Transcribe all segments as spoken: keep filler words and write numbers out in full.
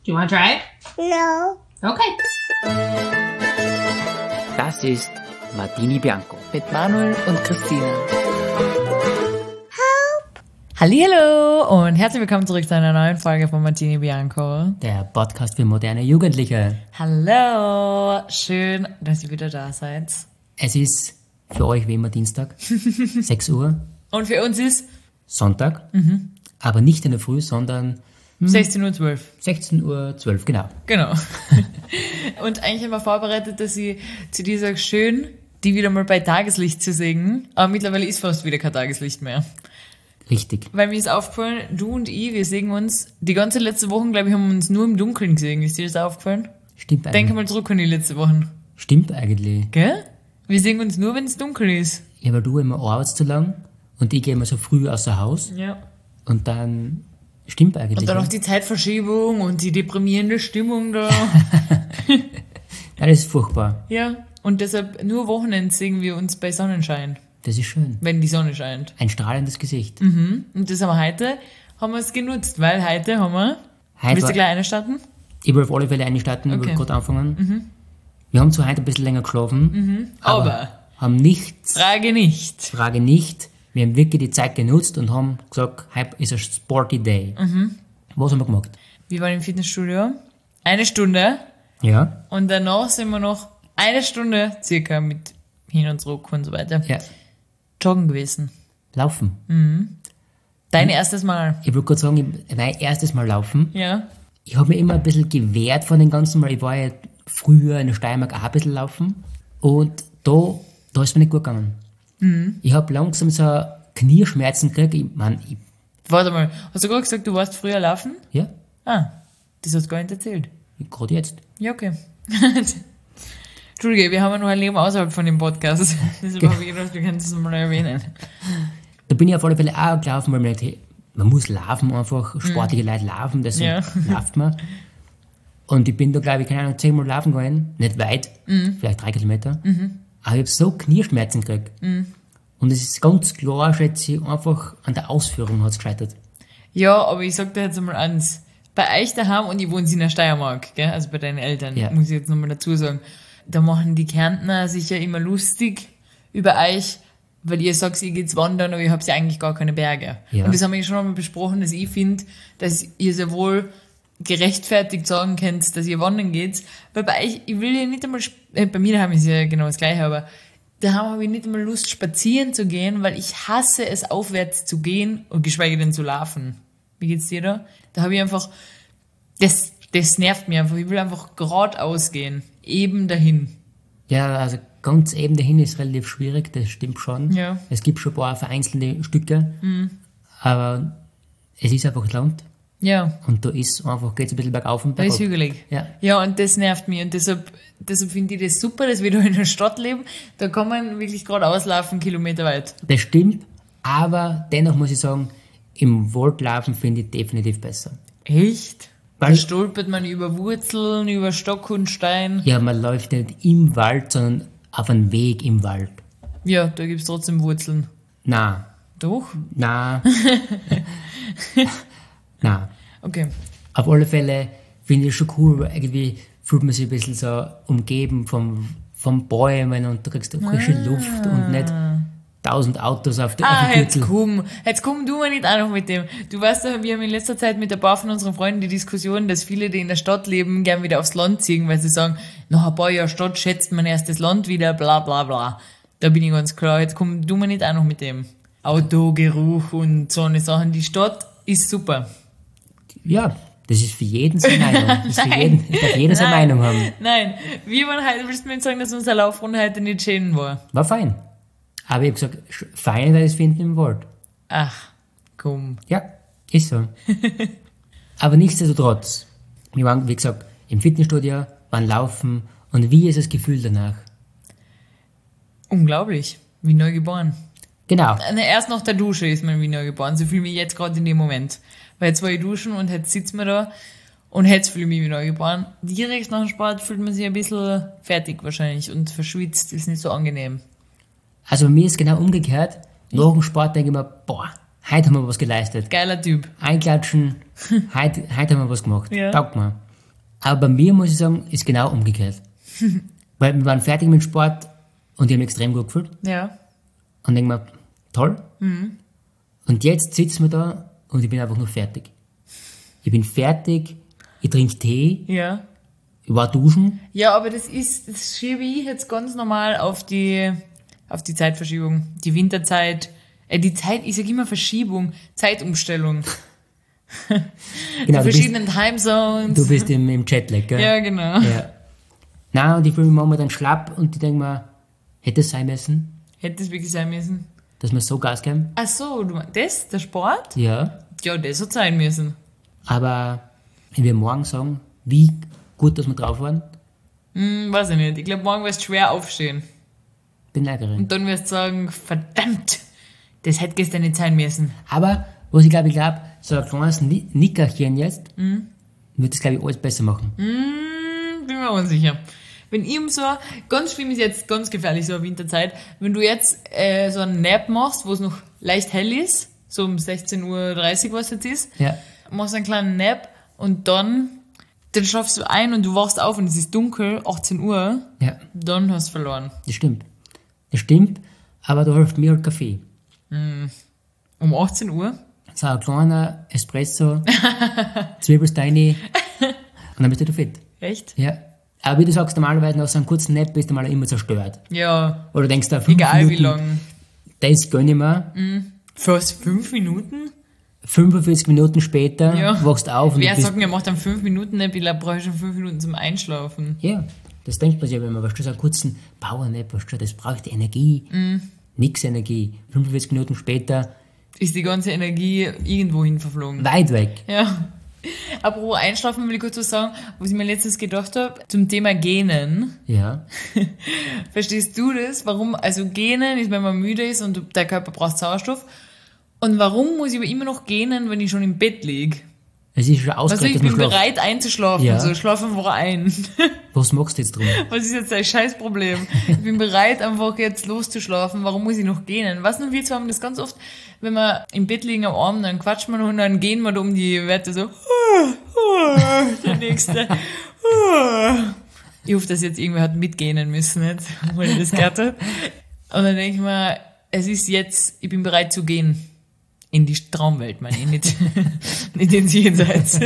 Do you want to try it? No. Okay. Das ist Martini Bianco. Mit Manuel und Christina. Hallihallo und herzlich willkommen zurück zu einer neuen Folge von Martini Bianco. Der Podcast für moderne Jugendliche. Hallo, schön, dass ihr wieder da seid. Es ist für euch wie immer Dienstag, sechs Uhr. Und für uns ist Sonntag, mhm. aber nicht in der Früh, sondern hm, sechzehn Uhr zwölf. sechzehn Uhr zwölf, genau. Genau. Und eigentlich haben wir vorbereitet, dass ich zu dir sage, schön, die wieder mal bei Tageslicht zu sehen. Aber mittlerweile ist fast wieder kein Tageslicht mehr. Richtig. Weil mir ist aufgefallen, du und ich, wir sehen uns, die ganze letzte Woche, glaube ich, haben wir uns nur im Dunkeln gesehen. Ist dir das aufgefallen? Stimmt eigentlich. Denke mal zurück an die letzte Woche. Stimmt eigentlich. Gell? Wir sehen uns nur, wenn es dunkel ist. Ja, weil du immer arbeitest zu lang und ich gehe immer so früh außer Haus. Ja. Und dann stimmt eigentlich. Und dann ja. noch die Zeitverschiebung und die deprimierende Stimmung da. Ja, das ist furchtbar. Ja. Und deshalb nur Wochenende sehen wir uns bei Sonnenschein. Das ist schön. Wenn die Sonne scheint. Ein strahlendes Gesicht. Mhm. Und das haben wir heute, haben wir es genutzt, weil heute haben wir, Heute willst war- du gleich einstarten? Ich will auf alle Fälle einstarten, ich Okay. will gerade anfangen. Wir haben zwar heute ein bisschen länger geschlafen, aber, Aber, haben nichts, Frage nicht. Frage nicht, wir haben wirklich die Zeit genutzt und haben gesagt, heute ist ein Sporty Day. Was haben wir gemacht? Wir waren im Fitnessstudio, eine Stunde, Ja, und danach sind wir noch eine Stunde circa mit hin und zurück und so weiter. ja, Joggen gewesen. laufen. Dein erstes Mal. Ich würde gerade sagen, ich- mein erstes Mal laufen. Ja. Ich habe mich immer ein bisschen gewehrt von den ganzen, weil ich war ja früher in der Steiermark auch ein bisschen laufen. Und da, da ist mir nicht gut gegangen. Ich habe langsam so Knieschmerzen gekriegt. Ich mein, ich, Warte mal, hast du gerade gesagt, du warst früher laufen? ja, Ah, das hast du gar nicht erzählt. gerade jetzt. Ja, okay. Entschuldige, wir haben ja noch ein Leben außerhalb von dem Podcast. Deshalb habe ich gedacht, wir können das mal erwähnen. Da bin ich auf alle Fälle auch gelaufen, weil man dachte, hey, man muss laufen einfach, sportliche Leute laufen, deswegen Ja. läuft man. Und ich bin da, glaube ich, keine Ahnung, zehnmal laufen gegangen, nicht weit, vielleicht drei Kilometer. Aber ich habe so Knieschmerzen gekriegt. Und es ist ganz klar, schätze ich, einfach an der Ausführung hat es gescheitert. Ja, aber ich sag dir jetzt einmal eins. Bei euch daheim, und ich wohne in der Steiermark, gell? Also bei deinen Eltern, Ja. muss ich jetzt nochmal dazu sagen. Da machen die Kärntner sich ja immer lustig über euch, weil ihr sagt, ihr geht's wandern, aber ihr habt ja eigentlich gar keine Berge. Ja. Und das haben wir schon einmal besprochen, dass ich finde, dass ihr sehr wohl gerechtfertigt sagen könnt, dass ihr wandern geht. Weil bei euch, ich will ja nicht einmal, sp- äh, bei mir daheim ist ja genau das Gleiche, aber daheim habe ich nicht einmal Lust, spazieren zu gehen, weil ich hasse es, aufwärts zu gehen und geschweige denn zu laufen. Wie geht's dir da? Da habe ich einfach, das, das nervt mich einfach. Ich will einfach geradeaus gehen. Eben dahin. Ja, also ganz eben dahin ist relativ schwierig, das stimmt schon. Ja. Es gibt schon ein paar vereinzelte Stücke, aber es ist einfach das Land. Ja, Und da ist einfach, geht es ein bisschen bergauf und da ist bergab. hügelig. Ja. Ja, und das nervt mich. Und deshalb, deshalb finde ich das super, dass wir da in der Stadt leben. Da kann man wirklich geradeaus laufen, Kilometer weit. Das stimmt, aber dennoch muss ich sagen, im Wald laufen finde ich definitiv besser. Echt? Da Weil- stolpert man über Wurzeln, über Stock und Stein. Ja, man läuft nicht im Wald, sondern auf einem Weg im Wald. Ja, da gibt's trotzdem Wurzeln. Na, Doch? na, na. Okay. Auf alle Fälle finde ich es schon cool, weil irgendwie fühlt man sich ein bisschen so umgeben vom, von Bäumen und du kriegst da frische Luft und nicht tausend Autos auf der, Ah, auf der jetzt Gürtel. komm. Jetzt komm du mal nicht auch noch mit dem. Du weißt ja, wir haben in letzter Zeit mit ein paar von unseren Freunden die Diskussion, dass viele, die in der Stadt leben, gern wieder aufs Land ziehen, weil sie sagen, nach ein paar Jahren Stadt schätzt man erst das Land wieder, bla bla bla. Da bin ich ganz klar. Jetzt komm du mal nicht auch noch mit dem. Autogeruch und so eine Sachen. Die Stadt ist super. Ja, das ist für jeden seine Meinung. Das ist für Nein. jeden, darf jeder seine Nein. Meinung haben. Nein, wir waren heute, willst du mir jetzt sagen, dass unsere Laufrunde heute nicht schön war? War fein. Aber ich habe gesagt, sch- fein, weil ich es finden im Wald. Ach, komm. Ja, ist so. Aber nichtsdestotrotz, wir waren, wie gesagt, im Fitnessstudio, waren laufen und wie ist das Gefühl danach? Unglaublich. Wie neu geboren. Genau. Na, erst nach der Dusche ist man wie neu geboren. So fühle ich mich jetzt gerade in dem Moment. Weil jetzt war ich duschen und jetzt sitzt man da und jetzt fühle ich mich wie neu geboren. Direkt nach dem Sport fühlt man sich ein bisschen fertig wahrscheinlich und verschwitzt. Ist nicht so angenehm. Also bei mir ist genau umgekehrt. Nach dem Sport denke ich mir, boah, heute haben wir was geleistet. Geiler Typ. Einklatschen, heute, heute haben wir was gemacht. Ja. Taugt mir. Aber bei mir, muss ich sagen, ist genau umgekehrt. Weil wir waren fertig mit dem Sport und ich habe mich extrem gut gefühlt. Ja. Und denke mir, toll. Mhm. Und jetzt sitzen wir da und ich bin einfach nur fertig. Ich bin fertig, ich trinke Tee, Ja. ich war duschen. Ja, aber das ist, das schiebe ich jetzt ganz normal auf die, auf die Zeitverschiebung. Die Winterzeit, äh, die Zeit, ich sag immer Verschiebung, Zeitumstellung. Genau, die du bist, verschiedenen Timezones. du bist im, im Jetlag, gell? Ja, genau. Ja. Nein, und ich fühle mich manchmal dann schlapp und ich denke mir, hätte es sein müssen, Hätte es wirklich sein müssen. dass wir so Gas geben? Ach so, du meinst, das, der Sport? Ja. Ja, das hat sein müssen. Aber wenn wir morgen sagen, wie gut, dass wir drauf waren, Hm, weiß ich nicht. Ich glaube, morgen wirst du schwer aufstehen. bin neugierig. Und dann wirst du sagen, verdammt, das hätte gestern nicht sein müssen. Aber, was ich glaube, ich glaube, so ein kleines Ni- Nickerchen jetzt, mhm. wird das, glaube ich, alles besser machen. Hm, bin mir unsicher. Wenn ihm so, ganz schlimm ist jetzt ganz gefährlich, so eine Winterzeit, wenn du jetzt äh, so einen Nap machst, wo es noch leicht hell ist, so um sechzehn Uhr dreißig, was jetzt ist, Ja. machst einen kleinen Nap und dann, dann schlafst du ein und du wachst auf und es ist dunkel, achtzehn Uhr, Ja, dann hast du verloren. das stimmt. Das stimmt, aber da hilft mir halt Kaffee. Um achtzehn Uhr? So ein kleiner Espresso, Zwiebelsteine und dann bist du da fit. Echt? Ja. Aber wie du sagst, normalerweise nach so einem kurzen Nap bist du mal immer zerstört. Ja, Oder denkst du, fünf egal Minuten, wie lang. das gönn ich mir. Fast fünf Minuten? fünfundvierzig Minuten später Ja. wachst auf und Wer du bist... sagt mir, macht dann fünf Minuten Nap, ich brauche schon fünf Minuten zum Einschlafen. Ja, das denkt man sich ja, wenn man, weißt du, so einen kurzen Powernap, weißt du, das braucht Energie. Nix Energie. fünfundvierzig Minuten später, Ist die ganze Energie irgendwo hin verflogen. weit weg. Ja. Apropos Einschlafen will ich kurz was sagen, was ich mir letztens gedacht habe, zum Thema Gähnen. Ja. Verstehst du das? Warum, also Gähnen ist, wenn man müde ist und der Körper braucht Sauerstoff. Und warum muss ich aber immer noch gähnen, wenn ich schon im Bett liege? Es ist schon Also ausgerechnet, ich dass bin man schlaft. bereit einzuschlafen, Ja. so ich schlafe einfach ein. Was machst du jetzt drum? Was ist jetzt dein Scheißproblem? Ich bin bereit, einfach jetzt loszuschlafen. Warum muss ich noch gähnen? Was nun, wir zwei haben das ganz oft, wenn wir im Bett liegen am Abend, dann quatschen wir noch und dann gehen wir da um die Werte so. Der nächste. Ich hoffe, dass jetzt irgendwer hat mitgähnen müssen, jetzt, weil ich das gehört habe. Und dann denke ich mir, es ist jetzt, ich bin bereit zu gehen. In die Traumwelt, meine ich, nicht, nicht ins Jenseits.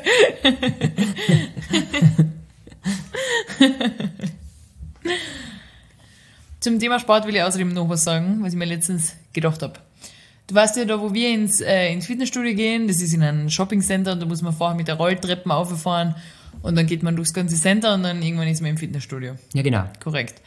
Zum Thema Sport will ich außerdem noch was sagen, was ich mir letztens gedacht habe. Du weißt ja, da wo wir ins, äh, ins Fitnessstudio gehen, das ist in einem Shoppingcenter und da muss man vorher mit der Rolltreppen auffahren und dann geht man durchs ganze Center und dann irgendwann ist man im Fitnessstudio. Ja, genau. Korrekt.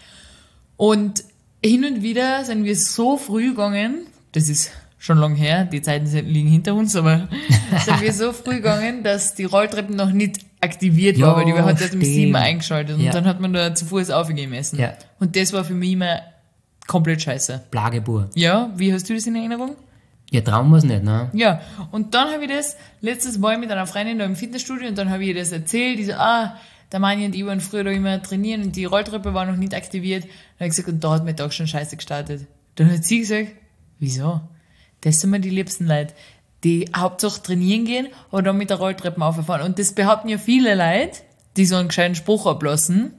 Und hin und wieder sind wir so früh gegangen, das ist schon lang her, die Zeiten sind- liegen hinter uns, aber sind wir so früh gegangen, dass die Rolltreppen noch nicht aktiviert Ja, war, weil die hat erst um stimmt. sieben eingeschaltet und Ja. dann hat man da zu Fuß aufgehen müssen. Ja. Und das war für mich immer komplett scheiße. Plagebur. Ja, wie hast du das in Erinnerung? Ja, trauen wir es nicht, ne? Ja, und dann habe ich das, letztes Mal mit einer Freundin da im Fitnessstudio und dann habe ich ihr das erzählt, die so, ah, der Mani und ich waren früher da immer trainieren und die Rolltreppe war noch nicht aktiviert. Dann habe ich gesagt, und da hat mein Tag schon scheiße gestartet. Dann hat sie gesagt, wieso? Das sind mir die liebsten Leute, die Hauptsache trainieren gehen oder dann mit der Rolltreppe auffahren. Und das behaupten ja viele Leute, die so einen gescheiten Spruch ablassen.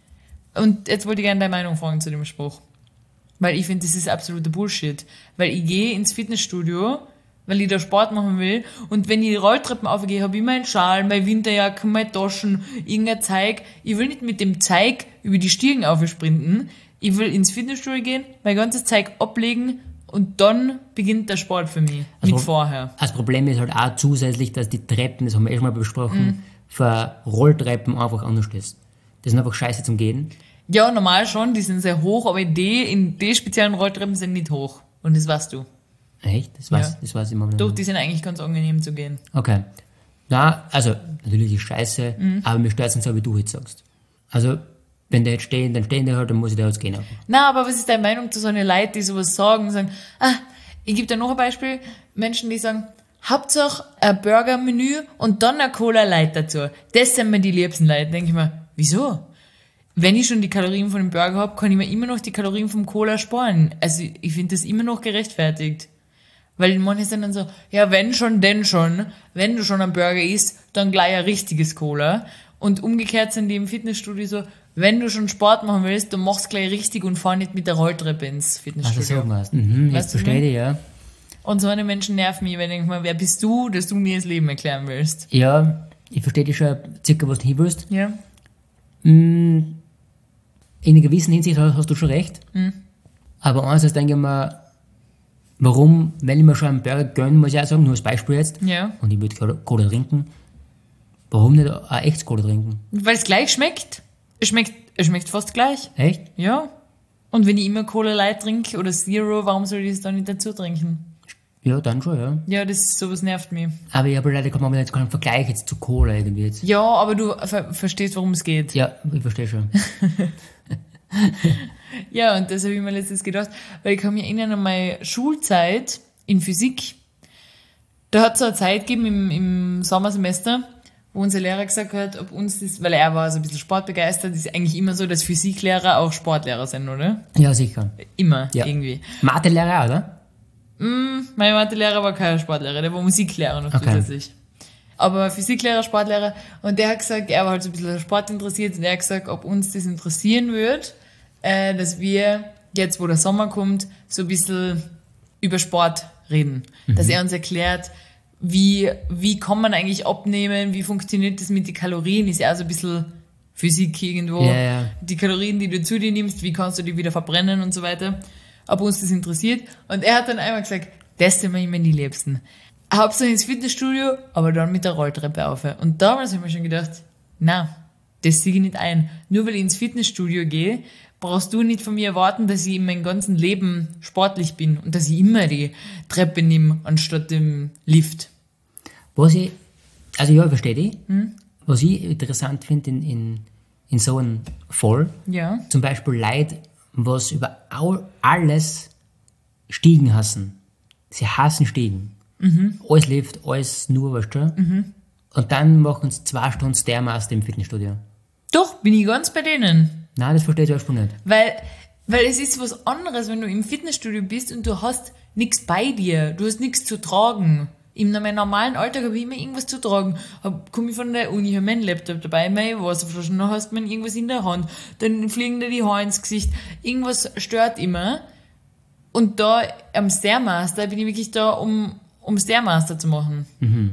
Und jetzt wollte ich gerne deine Meinung fragen zu dem Spruch. Weil ich finde, das ist absoluter Bullshit. Weil ich gehe ins Fitnessstudio, weil ich da Sport machen will. Und wenn ich die Rolltreppen aufgehe, habe ich meinen Schal, meine Winterjacke, meine Taschen, irgendein Zeug. Ich will nicht mit dem Zeug über die Stiegen aufsprinten. Ich will ins Fitnessstudio gehen, mein ganzes Zeug ablegen und dann beginnt der Sport für mich. Also- mit vorher. Das Problem ist halt auch zusätzlich, dass die Treppen, das haben wir eh schon mal besprochen, für Rolltreppen einfach anders ist. Das sind einfach scheiße zum Gehen. Ja, normal schon, die sind sehr hoch, aber die in die speziellen Rolltreppen sind nicht hoch. Und das weißt du. Echt? Das weiß, Ja. das weiß ich mal. Doch, die sind eigentlich ganz angenehm zu gehen. Okay. Na, also, natürlich ist scheiße, aber mir stört es nicht so, wie du jetzt sagst. Also, wenn die jetzt stehen, dann stehen die halt, dann muss ich da jetzt gehen. Einfach. Na, aber was ist deine Meinung zu so einer Leute, die sowas sagen, sagen, ah, ich gebe dir noch ein Beispiel, Menschen, die sagen, Hauptsache ein Burger-Menü und dann ein Cola Light dazu. Das sind mir die liebsten Leute. Denke ich mir, wieso? Wenn ich schon die Kalorien von dem Burger habe, kann ich mir immer noch die Kalorien vom Cola sparen. Also ich finde das immer noch gerechtfertigt. Weil manche sind dann so, ja, wenn schon, denn schon. Wenn du schon einen Burger isst, dann gleich ein richtiges Cola. Und umgekehrt sind die im Fitnessstudio so, wenn du schon Sport machen willst, dann mach's gleich richtig und fahr nicht mit der Rolltreppe ins Fitnessstudio. Also so was. Mhm, jetzt Weißt du, verstehe ich, ja. Und so eine Menschen nerven mich, weil ich denke mal, wer bist du, dass du mir das Leben erklären willst? Ja, ich verstehe dich schon circa, was du hin willst. Ja. In einer gewissen Hinsicht hast, hast du schon recht. Mhm. Aber andererseits denke ich mir, warum, wenn ich mir schon einen Burger gönne, muss ich auch sagen, nur als Beispiel jetzt, Ja. und ich würde Cola, Cola trinken, warum nicht ein echtes Cola trinken? Weil es gleich schmeckt. Es schmeckt, es schmeckt fast gleich. Echt? Ja. Und wenn ich immer Cola Light trinke oder Zero, warum soll ich das dann nicht dazu trinken? Ja, dann schon, ja. Ja, das, sowas nervt mich. Aber ich habe leider keinen jetzt keinen Vergleich jetzt zu Cola irgendwie jetzt. Ja, aber du ver verstehst, worum es geht. Ja, ich verstehe schon. Ja, und das habe ich mir letztens gedacht, weil ich kann mich erinnern an meine Schulzeit in Physik. Da hat es so eine Zeit gegeben im, im Sommersemester, wo unser Lehrer gesagt hat, ob uns das, weil er war so ein bisschen sportbegeistert, ist eigentlich immer so, dass Physiklehrer auch Sportlehrer sind, oder? Ja, sicher. Immer, Ja. irgendwie. Mathelehrer, oder? Mein Mathelehrer war kein Sportlehrer, der war Musiklehrer noch Okay. zusätzlich. Aber Physiklehrer, Sportlehrer, und der hat gesagt, er war halt so ein bisschen Sport interessiert, und er hat gesagt, ob uns das interessieren wird, äh, dass wir jetzt, wo der Sommer kommt, so ein bisschen über Sport reden. Mhm. Dass er uns erklärt, wie, wie kann man eigentlich abnehmen, wie funktioniert das mit den Kalorien, ist ja auch so ein bisschen Physik irgendwo. Ja, ja. Die Kalorien, die du zu dir nimmst, wie kannst du die wieder verbrennen und so weiter. Ob uns das interessiert. Und er hat dann einmal gesagt, das sind mir immer die Liebsten. Hauptsache ins Fitnessstudio, aber dann mit der Rolltreppe auf. Und damals habe ich mir schon gedacht, na, das sehe ich nicht ein. Nur weil ich ins Fitnessstudio gehe, brauchst du nicht von mir erwarten, dass ich in meinem ganzen Leben sportlich bin und dass ich immer die Treppe nehme, anstatt dem Lift. Was ich, also ja, ich verstehe dich. Was ich interessant finde in, in, in so einem Fall, Ja. zum Beispiel Leute, was über au- alles Stiegen hassen. Sie hassen Stiegen. Mhm. Alles Lift, alles nur, weißt du? Und dann machen sie zwei Stunden Stairmaster im Fitnessstudio. Doch, bin ich ganz bei denen. Nein, das verstehe ich zum Beispiel nicht. Weil, weil es ist was anderes, wenn du im Fitnessstudio bist und du hast nichts bei dir. Du hast nichts zu tragen. In meinem normalen Alltag habe ich immer irgendwas zu tragen. Hab, komm ich von der Uni, habe meinen Laptop dabei, meine Wasserflaschen, dann hast du irgendwas in der Hand, dann fliegen dir die Haare ins Gesicht. Irgendwas stört immer. Und da am Stairmaster bin ich wirklich da, um, um Stairmaster zu machen.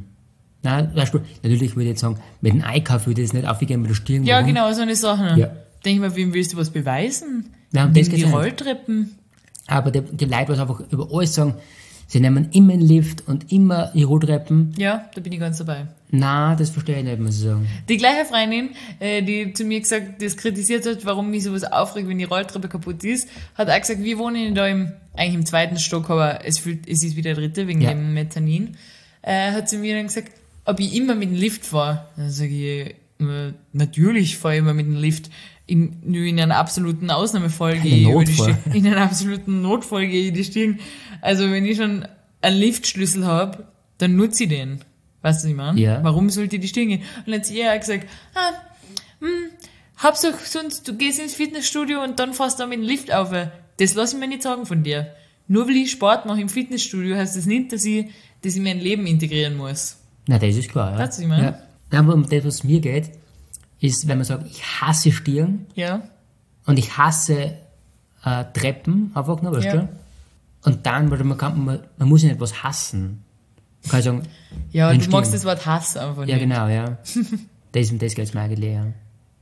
Nein, zum Beispiel, natürlich würde ich jetzt sagen, mit dem Einkauf würde ich das nicht aufgehen mit der Stirn. Ja, warum? genau, so eine Sache. Ja. Denke ich mir, wem willst du was beweisen? Nein, um Nimm das die geht's nicht. Rolltreppen. Aber die, die Leute, was einfach über alles sagen, sie nehmen immer den Lift und immer die Rolltreppen. Ja, da bin ich ganz dabei. Nein, das verstehe ich nicht, muss ich sagen. Die gleiche Freundin, äh, die zu mir gesagt, das kritisiert hat, warum mich sowas aufregt, wenn die Rolltreppe kaputt ist, hat auch gesagt, wir wohnen da im, eigentlich im zweiten Stock, aber es, fühlt, es ist wieder der dritte, wegen Ja. dem Mezzanin, äh, hat sie mir dann gesagt, ob ich immer mit dem Lift fahre. Dann sage ich, äh, natürlich fahre ich immer mit dem Lift. In, nur in einer absoluten Ausnahmefall gehe ich über die Notfall. Stirn. In einer absoluten Notfall gehe ich die Stirn. Also wenn ich schon einen Liftschlüssel habe, dann nutze ich den. Weißt du, was ich meine? Ja. Warum sollte ich die Stirn gehen? Und dann hat sie eher gesagt, ah, hm, Hauptsache sonst, du gehst ins Fitnessstudio und dann fährst du mit dem Lift auf. Das lass ich mir nicht sagen von dir. Nur weil ich Sport mache im Fitnessstudio, heißt das nicht, dass ich das in mein Leben integrieren muss. Na, das ist klar. Ja. Weißt du, was ich meine? Ja. Nein, aber um das, was mir geht, ist, wenn man sagt, ich hasse Stirn Ja. und ich hasse äh, Treppen, einfach nur, weißt Ja. du? Und dann, weil man, kann, man, man muss ja nicht was hassen. Man kann sagen, Ja, den du magst Stirn. das Wort Hass einfach Ja, nicht. genau, ja. das, um das geht es mir eigentlich, ja.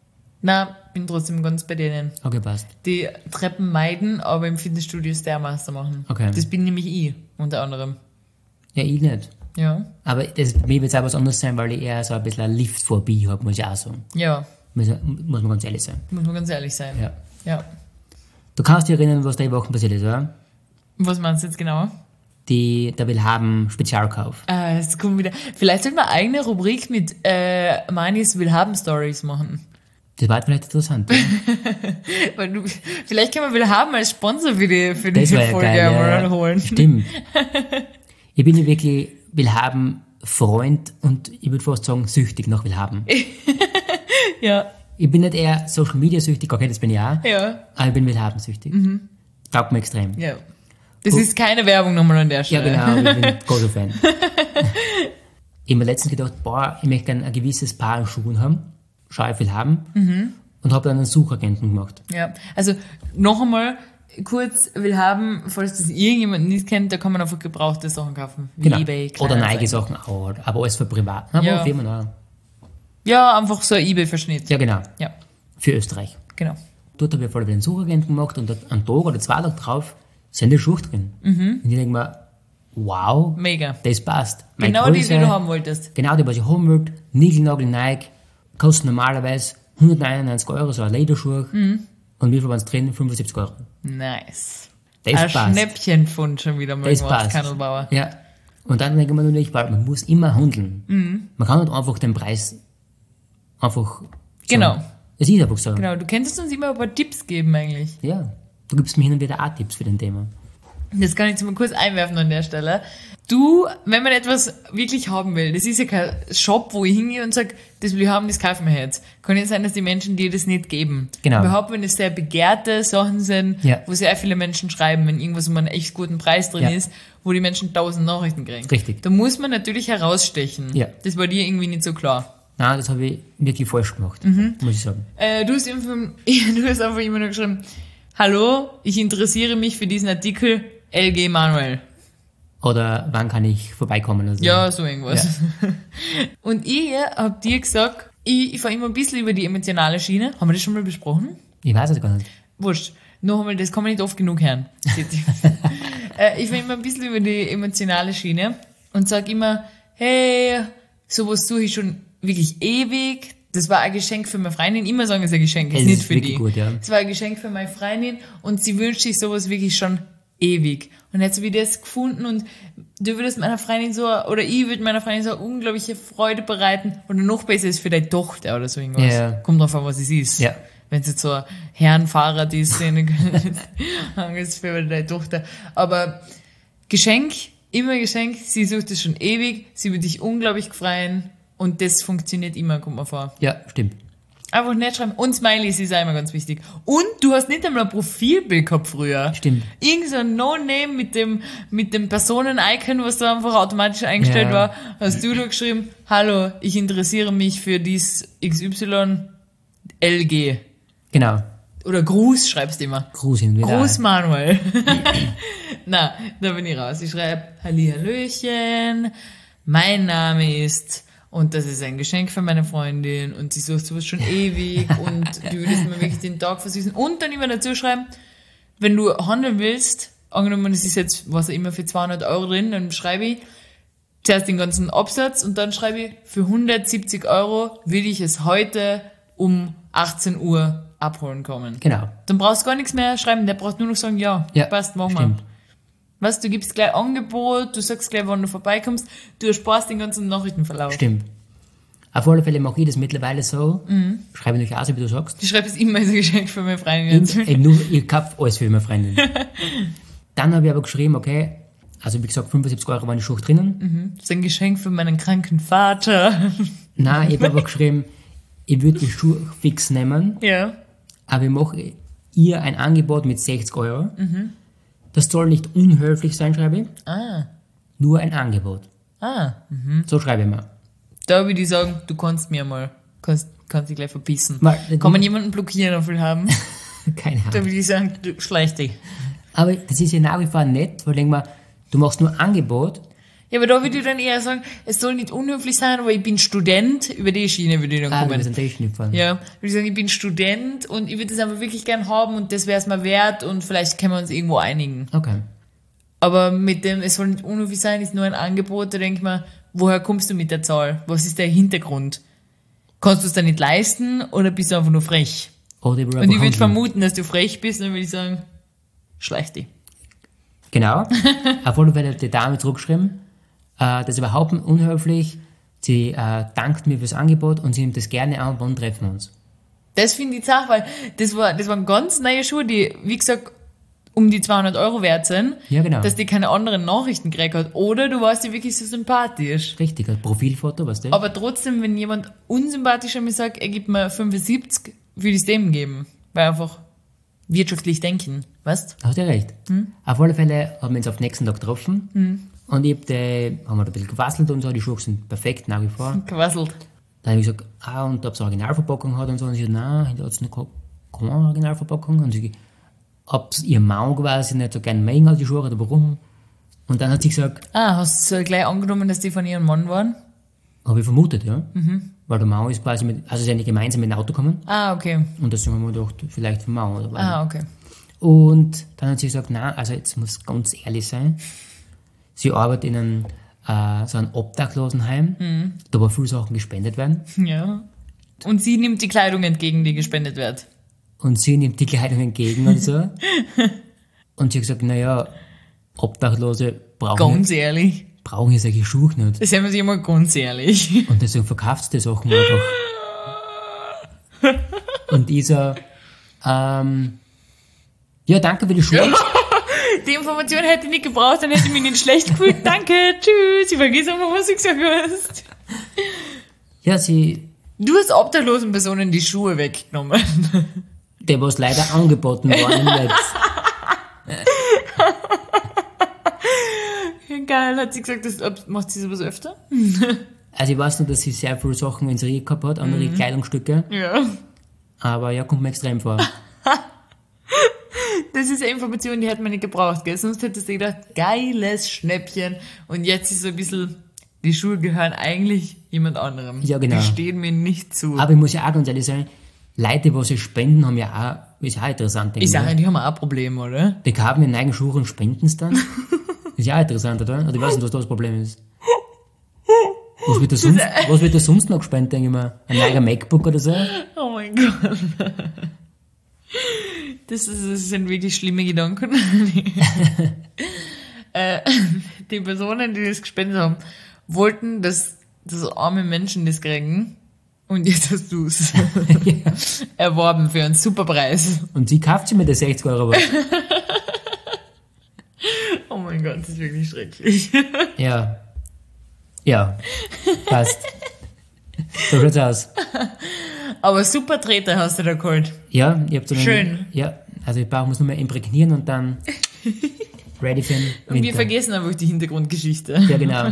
Na, bin trotzdem ganz bei denen. Okay, passt. Die Treppen meiden, aber im Fitnessstudio Stairmaster machen. Okay. Das bin nämlich ich, unter anderem. Ja, ich nicht. Ja. Aber das, bei mir wird es auch was anderes sein, weil ich eher so ein bisschen eine Liftphobie habe, muss ich auch sagen. Ja, Muss, muss man ganz ehrlich sein. muss man ganz ehrlich sein. Ja. Ja. Du kannst dich erinnern, was da die Woche passiert ist, oder? Was meinst du jetzt genau? Die, der Willhaben Spezialkauf. Ah, es kommt wieder. Vielleicht sollten wir eine eigene Rubrik mit äh, Manis Willhaben-Stories machen. Das war vielleicht interessant. Ja? Weil du, vielleicht können wir Willhaben als Sponsor für die, für die Das war ja Folge geil. einmal Ja, ranholen. stimmt. Ich bin ja wirklich Willhaben Freund und ich würde fast sagen süchtig nach Willhaben. Ja, Ich bin nicht eher Social Media süchtig, okay, das bin ich auch, ja, aber ich bin Willhaben süchtig. Mhm. Taugt mir extrem. ja. Das Gut. ist keine Werbung nochmal an der Ja, Stelle. genau, ich bin großer Fan. Ich habe mir letztens gedacht, boah, ich möchte gerne ein gewisses Paar an Schuhen haben, schau ich viel haben, Mhm. und habe dann einen Suchagenten gemacht. Ja, also noch einmal kurz will haben, falls das irgendjemand nicht kennt, da kann man einfach gebrauchte Sachen kaufen. Wie Genau. eBay, Oder Kleinanzeigen. neige Sachen auch, aber alles für privat. Aber Ja. auch Firmen auch. Ja, einfach so ein eBay-Verschnitt. Ja, genau. Ja, Für Österreich. genau. Dort habe ich voll den Suchagenten gemacht und einen Tag oder zwei Tage drauf sind die Schuhe drin. Mhm. Und ich denke mir, wow, Mega. das passt. Meine Genau die, Größe, die du haben wolltest. Genau die, was ich haben wollte. Nigelnagel Nike, kosten normalerweise hundertneunundneunzig Euro, so ein Lederschuh. Mhm. Und wie viel waren es drin? fünfundsiebzig Euro. Nice. Das Ein passt. Schnäppchenfund schon wieder mal Das gemacht, passt. Kandelbauer. Ja. Und dann denke ich mir natürlich, weil man muss immer handeln. Mhm. Man kann nicht einfach den Preis einfach sagen. Genau. Es ist einfach so. Genau, du könntest uns immer ein paar Tipps geben eigentlich. Ja. Du gibst mir hin und wieder auch Tipps für den Thema. Das kann ich jetzt mal kurz einwerfen an der Stelle. Du, wenn man etwas wirklich haben will, das ist ja kein Shop, wo ich hingehe und sage, das will ich haben, das kaufen wir jetzt. Kann ja sein, dass die Menschen dir das nicht geben. Genau. Überhaupt, wenn es sehr begehrte Sachen sind, Ja. wo sehr viele Menschen schreiben, wenn irgendwas um einen echt guten Preis drin Ja. ist, wo die Menschen tausend Nachrichten kriegen. Richtig. Da muss man natürlich herausstechen. Ja. Das war dir irgendwie nicht so klar. Nein, das habe ich wirklich falsch gemacht, Mhm. muss ich sagen. Äh, du, hast einfach, du hast einfach immer nur geschrieben, hallo, ich interessiere mich für diesen Artikel L G Manuel. Oder wann kann ich vorbeikommen? Also, Ja, so irgendwas. Und ich hab dir gesagt, ich, ich fahre immer ein bisschen über die emotionale Schiene. Haben wir das schon mal besprochen? Ich weiß es gar nicht. Wurscht. Noch einmal, das kann man nicht oft genug hören. äh, ich fahre immer ein bisschen über die emotionale Schiene und sag immer, hey, sowas suche ich schon wirklich ewig. Das war ein Geschenk für meine Freundin. Immer sagen, es ist ein Geschenk, ist Es nicht ist für wirklich die. gut, ja. Es war ein Geschenk für meine Freundin und sie wünscht sich sowas wirklich schon ewig. Und jetzt habe ich das gefunden und du würdest meiner Freundin so, oder ich würde meiner Freundin so unglaubliche Freude bereiten. Oder noch besser ist für deine Tochter oder so irgendwas. Ja. Kommt drauf an, was es ist. Ja. Wenn es jetzt so ein Herrenfahrrad ist, dann ist es für deine Tochter. Aber Geschenk, immer Geschenk, sie sucht es schon ewig, sie würde dich unglaublich freuen und das funktioniert immer, kommt mir vor. Ja, stimmt. Einfach nett schreiben. Und Smileys ist auch immer ganz wichtig. Und du hast nicht einmal ein Profilbild gehabt früher. Stimmt. Irgend so ein No-Name mit dem, mit dem Personen-Icon, was da einfach automatisch eingestellt Ja. war, hast du da geschrieben, hallo, ich interessiere mich für dies X Y L G. Genau. Oder Gruß schreibst du immer. Gruß hin und wieder. Gruß Manuel. Na, da bin ich raus. Ich schreibe Hallihallöchen, mein Name ist und das ist ein Geschenk für meine Freundin und sie sucht sowas schon ewig und du würdest mir wirklich den Tag versüßen. Und dann immer dazu schreiben, wenn du handeln willst, angenommen, es ist jetzt, was auch immer, für zweihundert Euro drin, dann schreibe ich zuerst den ganzen Absatz und dann schreibe ich, für hundertsiebzig Euro will ich es heute um achtzehn Uhr abholen kommen. Genau. Dann brauchst du gar nichts mehr schreiben, der braucht nur noch sagen, ja, Ja, passt, machen wir. stimmt. Was, du gibst gleich Angebot, du sagst gleich, wann du vorbeikommst, du ersparst den ganzen Nachrichtenverlauf. Stimmt. Auf alle Fälle mache ich das mittlerweile so. Mhm. Schreibe natürlich auch so, wie du sagst. Ich schreibe es immer als ein Geschenk für meine Freundin. Ich, eben nur, ich kaufe alles für meine Freundin. Dann habe ich aber geschrieben, okay, also wie gesagt, fünfundsiebzig Euro waren die Schuhe drinnen. Das ist ein Geschenk für meinen kranken Vater. Nein, ich habe aber geschrieben, ich würde die Schuhe fix nehmen, Ja. aber ich mache ihr ein Angebot mit sechzig Euro. Mhm. Das soll nicht unhöflich sein, schreibe ich. Ah. Nur ein Angebot. Ah. So schreibe ich mal. Da würde ich sagen, du kannst mir mal, kannst, kannst dich gleich verbissen. Mal- Kann man jemanden blockieren auf will haben? Keine Da Ahnung. würde ich sagen, du schleich dich. Aber das ist ja nach wie vor nett, weil ich denke mal, du machst nur Angebot. Ja, aber da würde ich dann eher sagen, es soll nicht unhöflich sein, aber ich bin Student, über die Schiene würde ich dann Ah, du kommen. bist ein Technikfall. Ja, würde ich sagen, ich bin Student und ich würde das einfach wirklich gern haben und das wäre es mir wert und vielleicht können wir uns irgendwo einigen. Okay. Aber mit dem, es soll nicht unhöflich sein, ist nur ein Angebot, da denke ich mir, woher kommst du mit der Zahl? Was ist der Hintergrund? Kannst du es dir nicht leisten oder bist du einfach nur frech? Oder über Und ich würde Handeln. vermuten, dass du frech bist, dann würde ich sagen, schleich dich. Genau. Auf alle Fälle hat die Dame zurückgeschrieben, äh, das ist überhaupt nicht unhöflich. Sie äh, dankt mir fürs Angebot und sie nimmt das gerne an, wann treffen wir uns. Das finde ich auch, weil das war, das waren ganz neue Schuhe, die, wie gesagt, um die zweihundert Euro wert sind, Ja, genau. dass die keine anderen Nachrichten gekriegt hat. Oder du warst dir wirklich so sympathisch. Richtig, ein Profilfoto, weißt du? Aber trotzdem, wenn jemand unsympathischer mir sagt, er gibt mir fünfundsiebzig, würde ich es dem geben. Weil einfach wirtschaftlich denken. Weißt Hast du ja recht. Hm? Auf alle Fälle haben wir uns auf den nächsten Tag getroffen und ich hab die, haben wir da ein bisschen gewasselt und so, die Schuhe sind perfekt nach wie vor. du? Quasselt. Dann habe ich gesagt, ah, und ob es eine Originalverpackung hat und so. Und sie hat, nein, da hat es noch keine keine Originalverpackung. Und sie, ob es ihr Mann quasi nicht so gerne mögen hat, die Schuhe, oder warum. Und dann hat sie gesagt, Ah, hast du gleich angenommen, dass die von ihrem Mann waren? habe ich vermutet, ja. Weil der Mann ist quasi mit, also sie sind nicht gemeinsam mit dem Auto gekommen. Ah, okay. Und deswegen haben wir gedacht, vielleicht vom Mann oder was. Ah, okay. Und dann hat sie gesagt, nein, also jetzt muss ganz ehrlich sein. Sie arbeitet in einem, äh, so einem Obdachlosenheim, Mhm. da wo viele Sachen gespendet werden. Ja. Und sie nimmt die Kleidung entgegen, die gespendet wird. Und sie nimmt die Kleidung entgegen und so. Und sie hat gesagt, naja, Obdachlose brauchen, Ganz ehrlich. brauchen ja solche Schuhe nicht. Das sehen wir sich mal ganz ehrlich. Und deswegen verkauft sie die Sachen einfach. Und ich so, ähm, ja, danke für die Schuhe. Die Information hätte ich nicht gebraucht, dann hätte ich mich nicht schlecht gefühlt. Danke, tschüss. Ich vergesse immer, was du gesagt hast. Ja, sie, Du hast obdachlosen Personen die Schuhe weggenommen. der was leider angeboten worden ist. Geil, hat sie gesagt, das, ob- macht sie sowas öfter? Also ich weiß nur, dass sie sehr viele Sachen in Serie gehabt hat, andere Kleidungsstücke. Ja. Aber ja, kommt mir extrem vor. Das ist eine Information, die hätte man nicht gebraucht, gell? Sonst hättest du gedacht, geiles Schnäppchen. Und jetzt ist so ein bisschen, die Schuhe gehören eigentlich jemand anderem. Ja, genau. Die stehen mir nicht zu. Aber ich muss ja auch ganz ehrlich sagen, Leute, die sie spenden, haben ja auch, ist auch interessant. denke Ich ich sage, mir. die haben auch ein Problem, oder? Die kaufen ihren eigenen Schuhe und spenden es dann. Ist ja auch interessant, oder? Oder ich weiß nicht, was da das Problem ist. Was wird da sonst, was wird da sonst noch gespendet, denke ich mal? Ein neuer MacBook oder so? Oh mein Gott. Das, ist, das sind wirklich schlimme Gedanken. äh, die Personen, die das gespendet haben, wollten, dass, dass arme Menschen das kriegen. Und jetzt hast du es erworben für einen super Preis. Und sie kauft sie mit der sechzig Euro was. Oh mein Gott, das ist wirklich schrecklich. Ja. Ja. Passt. So schaut's aus. Aber super Treter hast du da geholt. Ja, ich hab so einen, Schön. Ja, also ich brauche es nur mehr imprägnieren und dann ready für den Und wir Winter. vergessen einfach die Hintergrundgeschichte. Ja, genau.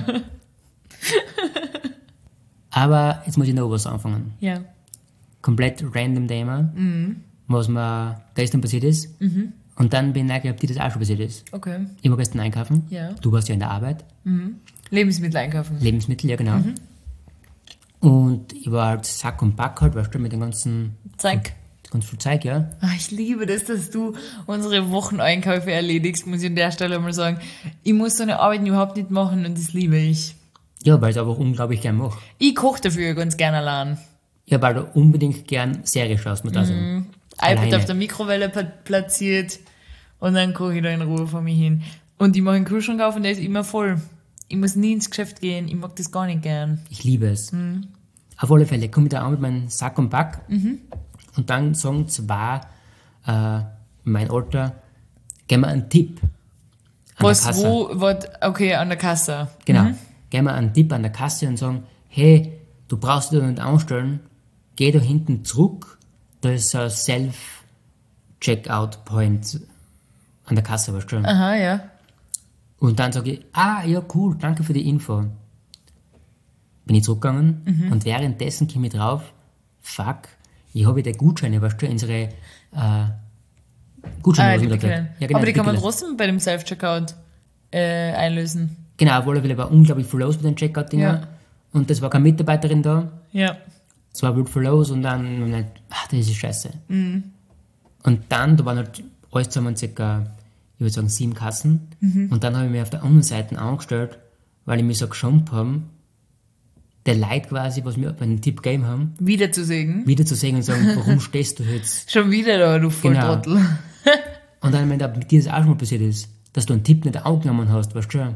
Aber jetzt muss ich noch was anfangen. Ja. Komplett random Thema, was mir gestern passiert ist. Und dann bin ich neugierig, ob dir das auch schon passiert ist. Okay. Ich war gestern einkaufen. Ja. Du warst ja in der Arbeit. Lebensmittel einkaufen. Lebensmittel, ja genau. Und ich war halt Sack und Pack halt, weißt du, mit dem ganzen, Zeig. ganz viel Zeug, ja. Ah, ich liebe das, dass du unsere Wocheneinkäufe erledigst, muss ich an der Stelle mal sagen. Ich muss so eine Arbeit überhaupt nicht machen und das liebe ich. Ja, weil ich es einfach unglaublich gern mache. Ich koche dafür ganz gerne allein. Ja, weil du unbedingt gern Serie schaust mit also. iPad Alleine. auf der Mikrowelle pa- platziert und dann koche ich da in Ruhe vor mich hin. Und ich mache einen Kühlschrank auf und der ist immer voll. Ich muss nie ins Geschäft gehen, ich mag das gar nicht gern. Ich liebe es. Auf alle Fälle komme ich da an mit meinem Sack und Pack und dann sagen zwei, äh, mein Alter, gib mir einen Tipp an Was, der Kasse. wo, was, okay, an der Kasse. Genau. Gib mir einen Tipp an der Kasse und sagen, hey, du brauchst dich da nicht anstellen, geh da hinten zurück, da ist so ein Self-Checkout-Point an der Kasse, weißt du schon. Aha, ja. Und dann sage ich, ah, ja, cool, danke für die Info. Bin ich zurückgegangen und währenddessen komme ich drauf, fuck, ich habe die Gutscheine, weißt du, unsere äh, Gutscheine, Ah, was die wir da kriegen. Pickeln. Ja, genau, Aber die kann man Pickeln. trotzdem bei dem Self-Checkout äh, einlösen. Genau, auf alle Fälle war unglaublich viel los mit den Checkout-Dinger. Ja. Und es war keine Mitarbeiterin da. Ja. Es war wild viel los und dann, und dann ach, das ist scheiße. Mhm. Und dann, da waren halt alles zusammen circa, ich würde sagen, sieben Kassen. Mhm. Und dann habe ich mich auf der anderen Seite angestellt, weil ich mich so geschämt habe, der Leute quasi, was mir einen Tipp gegeben haben, Wieder zu sägen. wieder zu sehen und sagen, warum stehst du jetzt? Schon wieder da, du Genau. Volltrottel. Und dann, wenn da mit dir das auch schon mal passiert ist, dass du einen Tipp nicht angenommen hast, weißt du schon?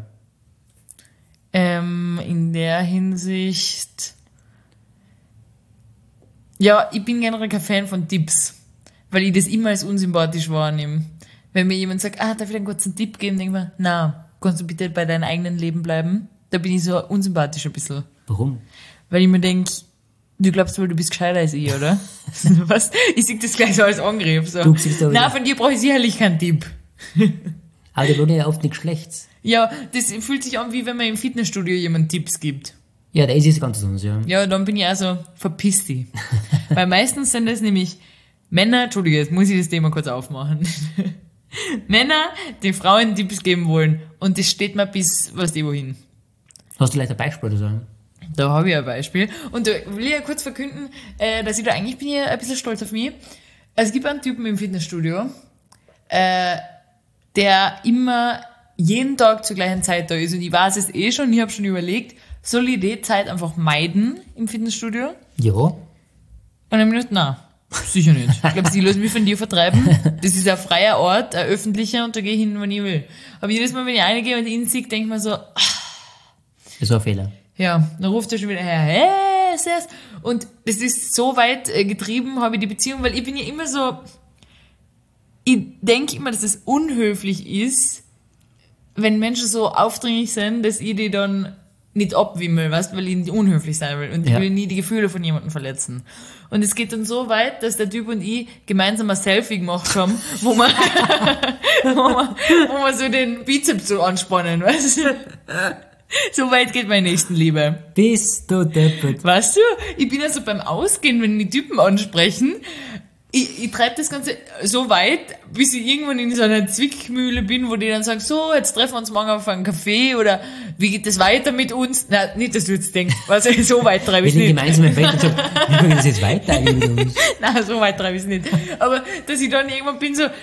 Ähm, in der Hinsicht. Ja, ich bin generell kein Fan von Tipps, weil ich das immer als unsympathisch wahrnehme. Wenn mir jemand sagt, ah, darf ich dir einen kurzen Tipp geben, denke ich mir, na, kannst du bitte bei deinem eigenen Leben bleiben? Da bin ich so unsympathisch ein bisschen. Warum? Weil ich mir denke, Du glaubst wohl, du bist gescheiter als ich, oder? Was? Ich sehe das gleich so als Angriff. So. Du siehst aber Nein, nicht. von dir brauche ich sicherlich keinen Tipp. Aber da wurde ja oft nichts Schlechtes. Ja, das fühlt sich an, wie wenn man im Fitnessstudio jemand Tipps gibt. Ja, das ist ganz anders, ja. Ja, dann bin ich also verpiss dich. Weil meistens sind das nämlich Männer, Entschuldige, jetzt muss ich das Thema kurz aufmachen. Männer, die Frauen Tipps geben wollen. Und das steht mir bis, was die wohin. Hast du vielleicht ein Beispiel oder so? Da habe ich ein Beispiel. Und da will ich ja kurz verkünden, äh, dass ich da eigentlich bin ich ein bisschen stolz auf mich. Also es gibt einen Typen im Fitnessstudio, äh, der immer jeden Tag zur gleichen Zeit da ist. Und ich weiß es eh schon, ich habe schon überlegt, soll ich die Zeit einfach meiden im Fitnessstudio? Ja. Und dann habe ich gedacht, nein, sicher nicht. Ich glaube, sie lassen mich von dir vertreiben. Das ist ein freier Ort, ein öffentlicher, und da gehe ich hin, wann ich will. Aber jedes Mal, wenn ich reingehe und ihn sehe, denke ich mir so, Das war ein Fehler. ja, dann ruft er schon wieder her, hey, Servus. Und das ist so weit äh, getrieben, habe ich die Beziehung, weil ich bin ja immer so, ich denke immer, dass es unhöflich ist, wenn Menschen so aufdringlich sind, dass ich die dann nicht abwimmel, weißt, weil ich nicht unhöflich sein will. Und ich Ja. will nie die Gefühle von jemandem verletzen. Und es geht dann so weit, dass der Typ und ich gemeinsam ein Selfie gemacht haben, wo wir, wo wir, wo wir so den Bizeps so anspannen, weißt du? So weit geht meine Nächstenliebe. Bist du deppert. Weißt du, ich bin also beim Ausgehen, wenn die Typen ansprechen, ich, ich treibe das Ganze so weit, bis ich irgendwann in so einer Zwickmühle bin, wo die dann sagen, so, jetzt treffen wir uns morgen auf einen Kaffee, oder wie geht das weiter mit uns? Nein, nicht, dass du jetzt denkst, was, so weit treibe Wir ich sind nicht. gemeinsam im Bett und sagen, wie können wir das jetzt weiter eigentlich mit uns? Nein, so weit treibe ich es nicht. Aber, dass ich dann irgendwann bin so, ähm,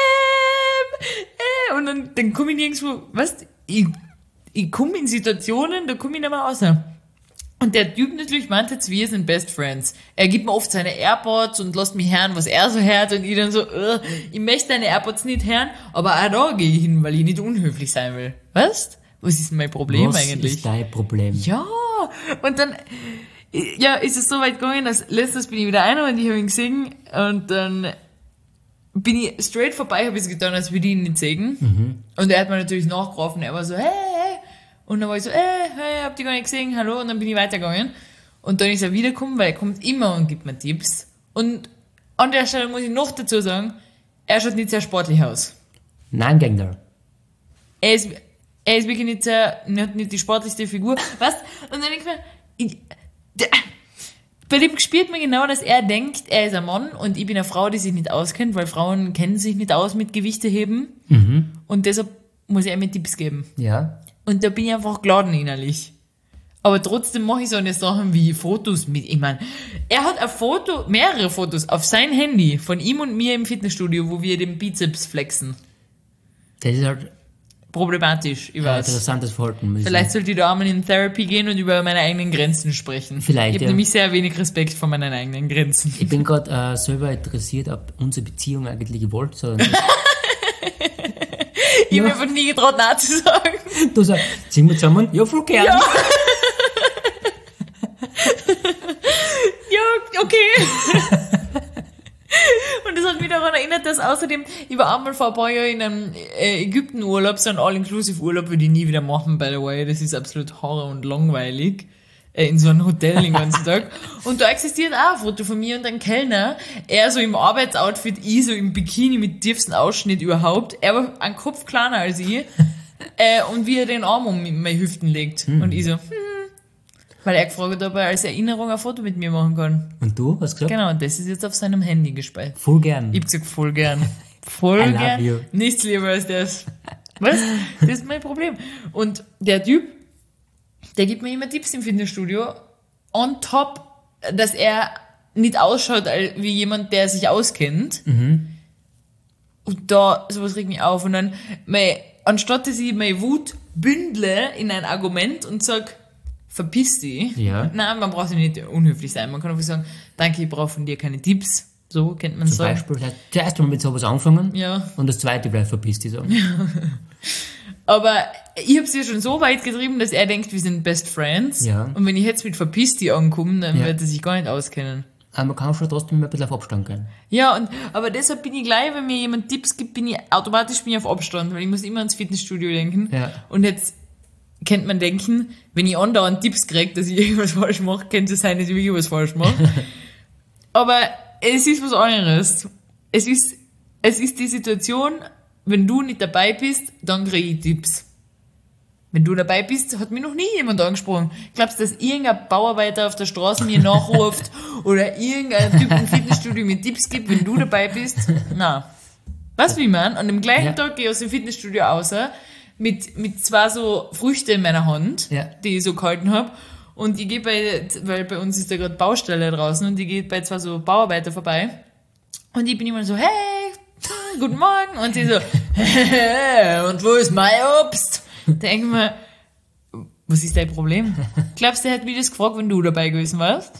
äh, und dann, dann komme ich nirgendwo, weißt, ich, ich komme in Situationen, da komme ich nicht mehr raus. Und der Typ natürlich meint jetzt, wir sind Best Friends. Er gibt mir oft seine AirPods und lässt mich hören, was er so hört, und ich dann so, uh, ich möchte deine AirPods nicht hören, aber auch da gehe ich hin, weil ich nicht unhöflich sein will. Weißt? Was ist denn mein Problem Was eigentlich? ist dein Problem? Ja, und dann, ja, ist es so weit gegangen, dass letztes bin ich wieder einer und ich habe ihn gesehen, und dann bin ich straight vorbei, habe ich es getan, als würde ich ihn nicht sehen. Mhm. Und er hat mir natürlich nachgerufen, er war so, hey, hey. Und dann war ich so, hey, hey, habt ihr gar nicht gesehen, hallo, und dann bin ich weitergegangen. Und dann ist er wiedergekommen, weil er kommt immer und gibt mir Tipps. Und an der Stelle muss ich noch dazu sagen, er schaut nicht sehr sportlich aus. Nein, Gangler. Er ist, er ist wirklich nicht sehr, nicht, nicht die sportlichste Figur. Weißt? Und dann denke ich mir, ich, der, bei dem spürt man genau, dass er denkt, er ist ein Mann und ich bin eine Frau, die sich nicht auskennt, weil Frauen kennen sich nicht aus mit Gewichte heben. Mhm. Und deshalb muss er mir Tipps geben. Ja. Und da bin ich einfach geladen innerlich. Aber trotzdem mache ich so eine Sachen wie Fotos mit. Ich meine, er hat ein Foto, mehrere Fotos auf sein Handy von ihm und mir im Fitnessstudio, wo wir den Bizeps flexen. Das ist halt Problematisch, ich ein weiß. interessantes Verhalten. muss ich Vielleicht sagen. sollte ich da einmal in Therapy gehen und über meine eigenen Grenzen sprechen. Vielleicht, Ich habe ja. nämlich sehr wenig Respekt vor meinen eigenen Grenzen. Ich bin gerade äh, selber interessiert, ob unsere Beziehung eigentlich gewollt ist. oder nicht. Ich habe mir von nie getraut, Nein zu sagen. Du sagst, sind wir zusammen? Ja, voll gern. Ja. Ja, okay. Und das hat mich daran erinnert, dass außerdem, ich war einmal vor ein paar Jahren in einem äh, Ägypten-Urlaub, so ein All-Inclusive-Urlaub, würde ich nie wieder machen, by the way. Das ist absolut horror und langweilig. Äh, in so einem Hotel den ganzen Tag. Und da existiert auch ein Foto von mir und einem Kellner. Er so im Arbeitsoutfit, ich so im Bikini mit tiefsten Ausschnitt überhaupt. Er war ein Kopf kleiner als ich. äh, und wie er den Arm um meine Hüften legt. Mhm. Und ich so, hm. Weil er gefragt hat, ob er als Erinnerung ein Foto mit mir machen kann. Und du, was gesagt? Genau, und das ist jetzt auf seinem Handy gespeichert. Voll gern. Ich hab gesagt, voll gern. Voll I love gern. you. Nichts lieber als das. Was? Das ist mein Problem. Und der Typ, der gibt mir immer Tipps im Fitnessstudio. On top, dass er nicht ausschaut wie jemand, der sich auskennt. Mhm. Und da, sowas regt mich auf. Und dann, mein, anstatt dass ich meine Wut bündle in ein Argument und sag, verpiss dich. Ja. Nein, man braucht ja nicht unhöflich sein. Man kann einfach sagen, danke, ich brauche von dir keine Tipps. So kennt man Zum sagen. Beispiel, vielleicht zuerst mal mit sowas anfangen. Ja. Und das zweite vielleicht verpisst dich so. Aber ich habe es ja schon so weit getrieben, dass er denkt, wir sind Best Friends. Ja. Und wenn ich jetzt mit verpiss dich ankomme, dann Ja. wird er sich gar nicht auskennen. Aber man kann schon trotzdem ein bisschen auf Abstand gehen. Ja, und, aber deshalb bin ich gleich, wenn mir jemand Tipps gibt, bin ich automatisch bin ich auf Abstand, weil ich muss immer ans Fitnessstudio denken. Ja. Und jetzt könnte man denken, wenn ich andauernd Tipps kriege, dass ich irgendwas falsch mache, könnte es sein, dass ich wirklich was falsch mache. Aber es ist was anderes. Es ist, es ist die Situation, wenn du nicht dabei bist, dann kriege ich Tipps. Wenn du dabei bist, hat mich noch nie jemand angesprochen. Glaubst du, dass irgendein Bauarbeiter auf der Straße mir nachruft oder irgendein Typ im Fitnessstudio mir Tipps gibt, wenn du dabei bist? Nein. Weißt du, wie ich meine? An dem gleichen Ja. Tag gehe ich aus dem Fitnessstudio raus, mit, mit zwei so Früchte in meiner Hand, Ja. die ich so gehalten habe. Und ich gehe bei, weil bei uns ist da gerade Baustelle draußen und ich gehe bei zwei so Bauarbeiter vorbei. Und ich bin immer so, hey, guten Morgen. Und sie so, und wo ist mein Obst? Da denke ich mir, was ist dein Problem? Glaubst du, er hat mich das gefragt, wenn du dabei gewesen warst?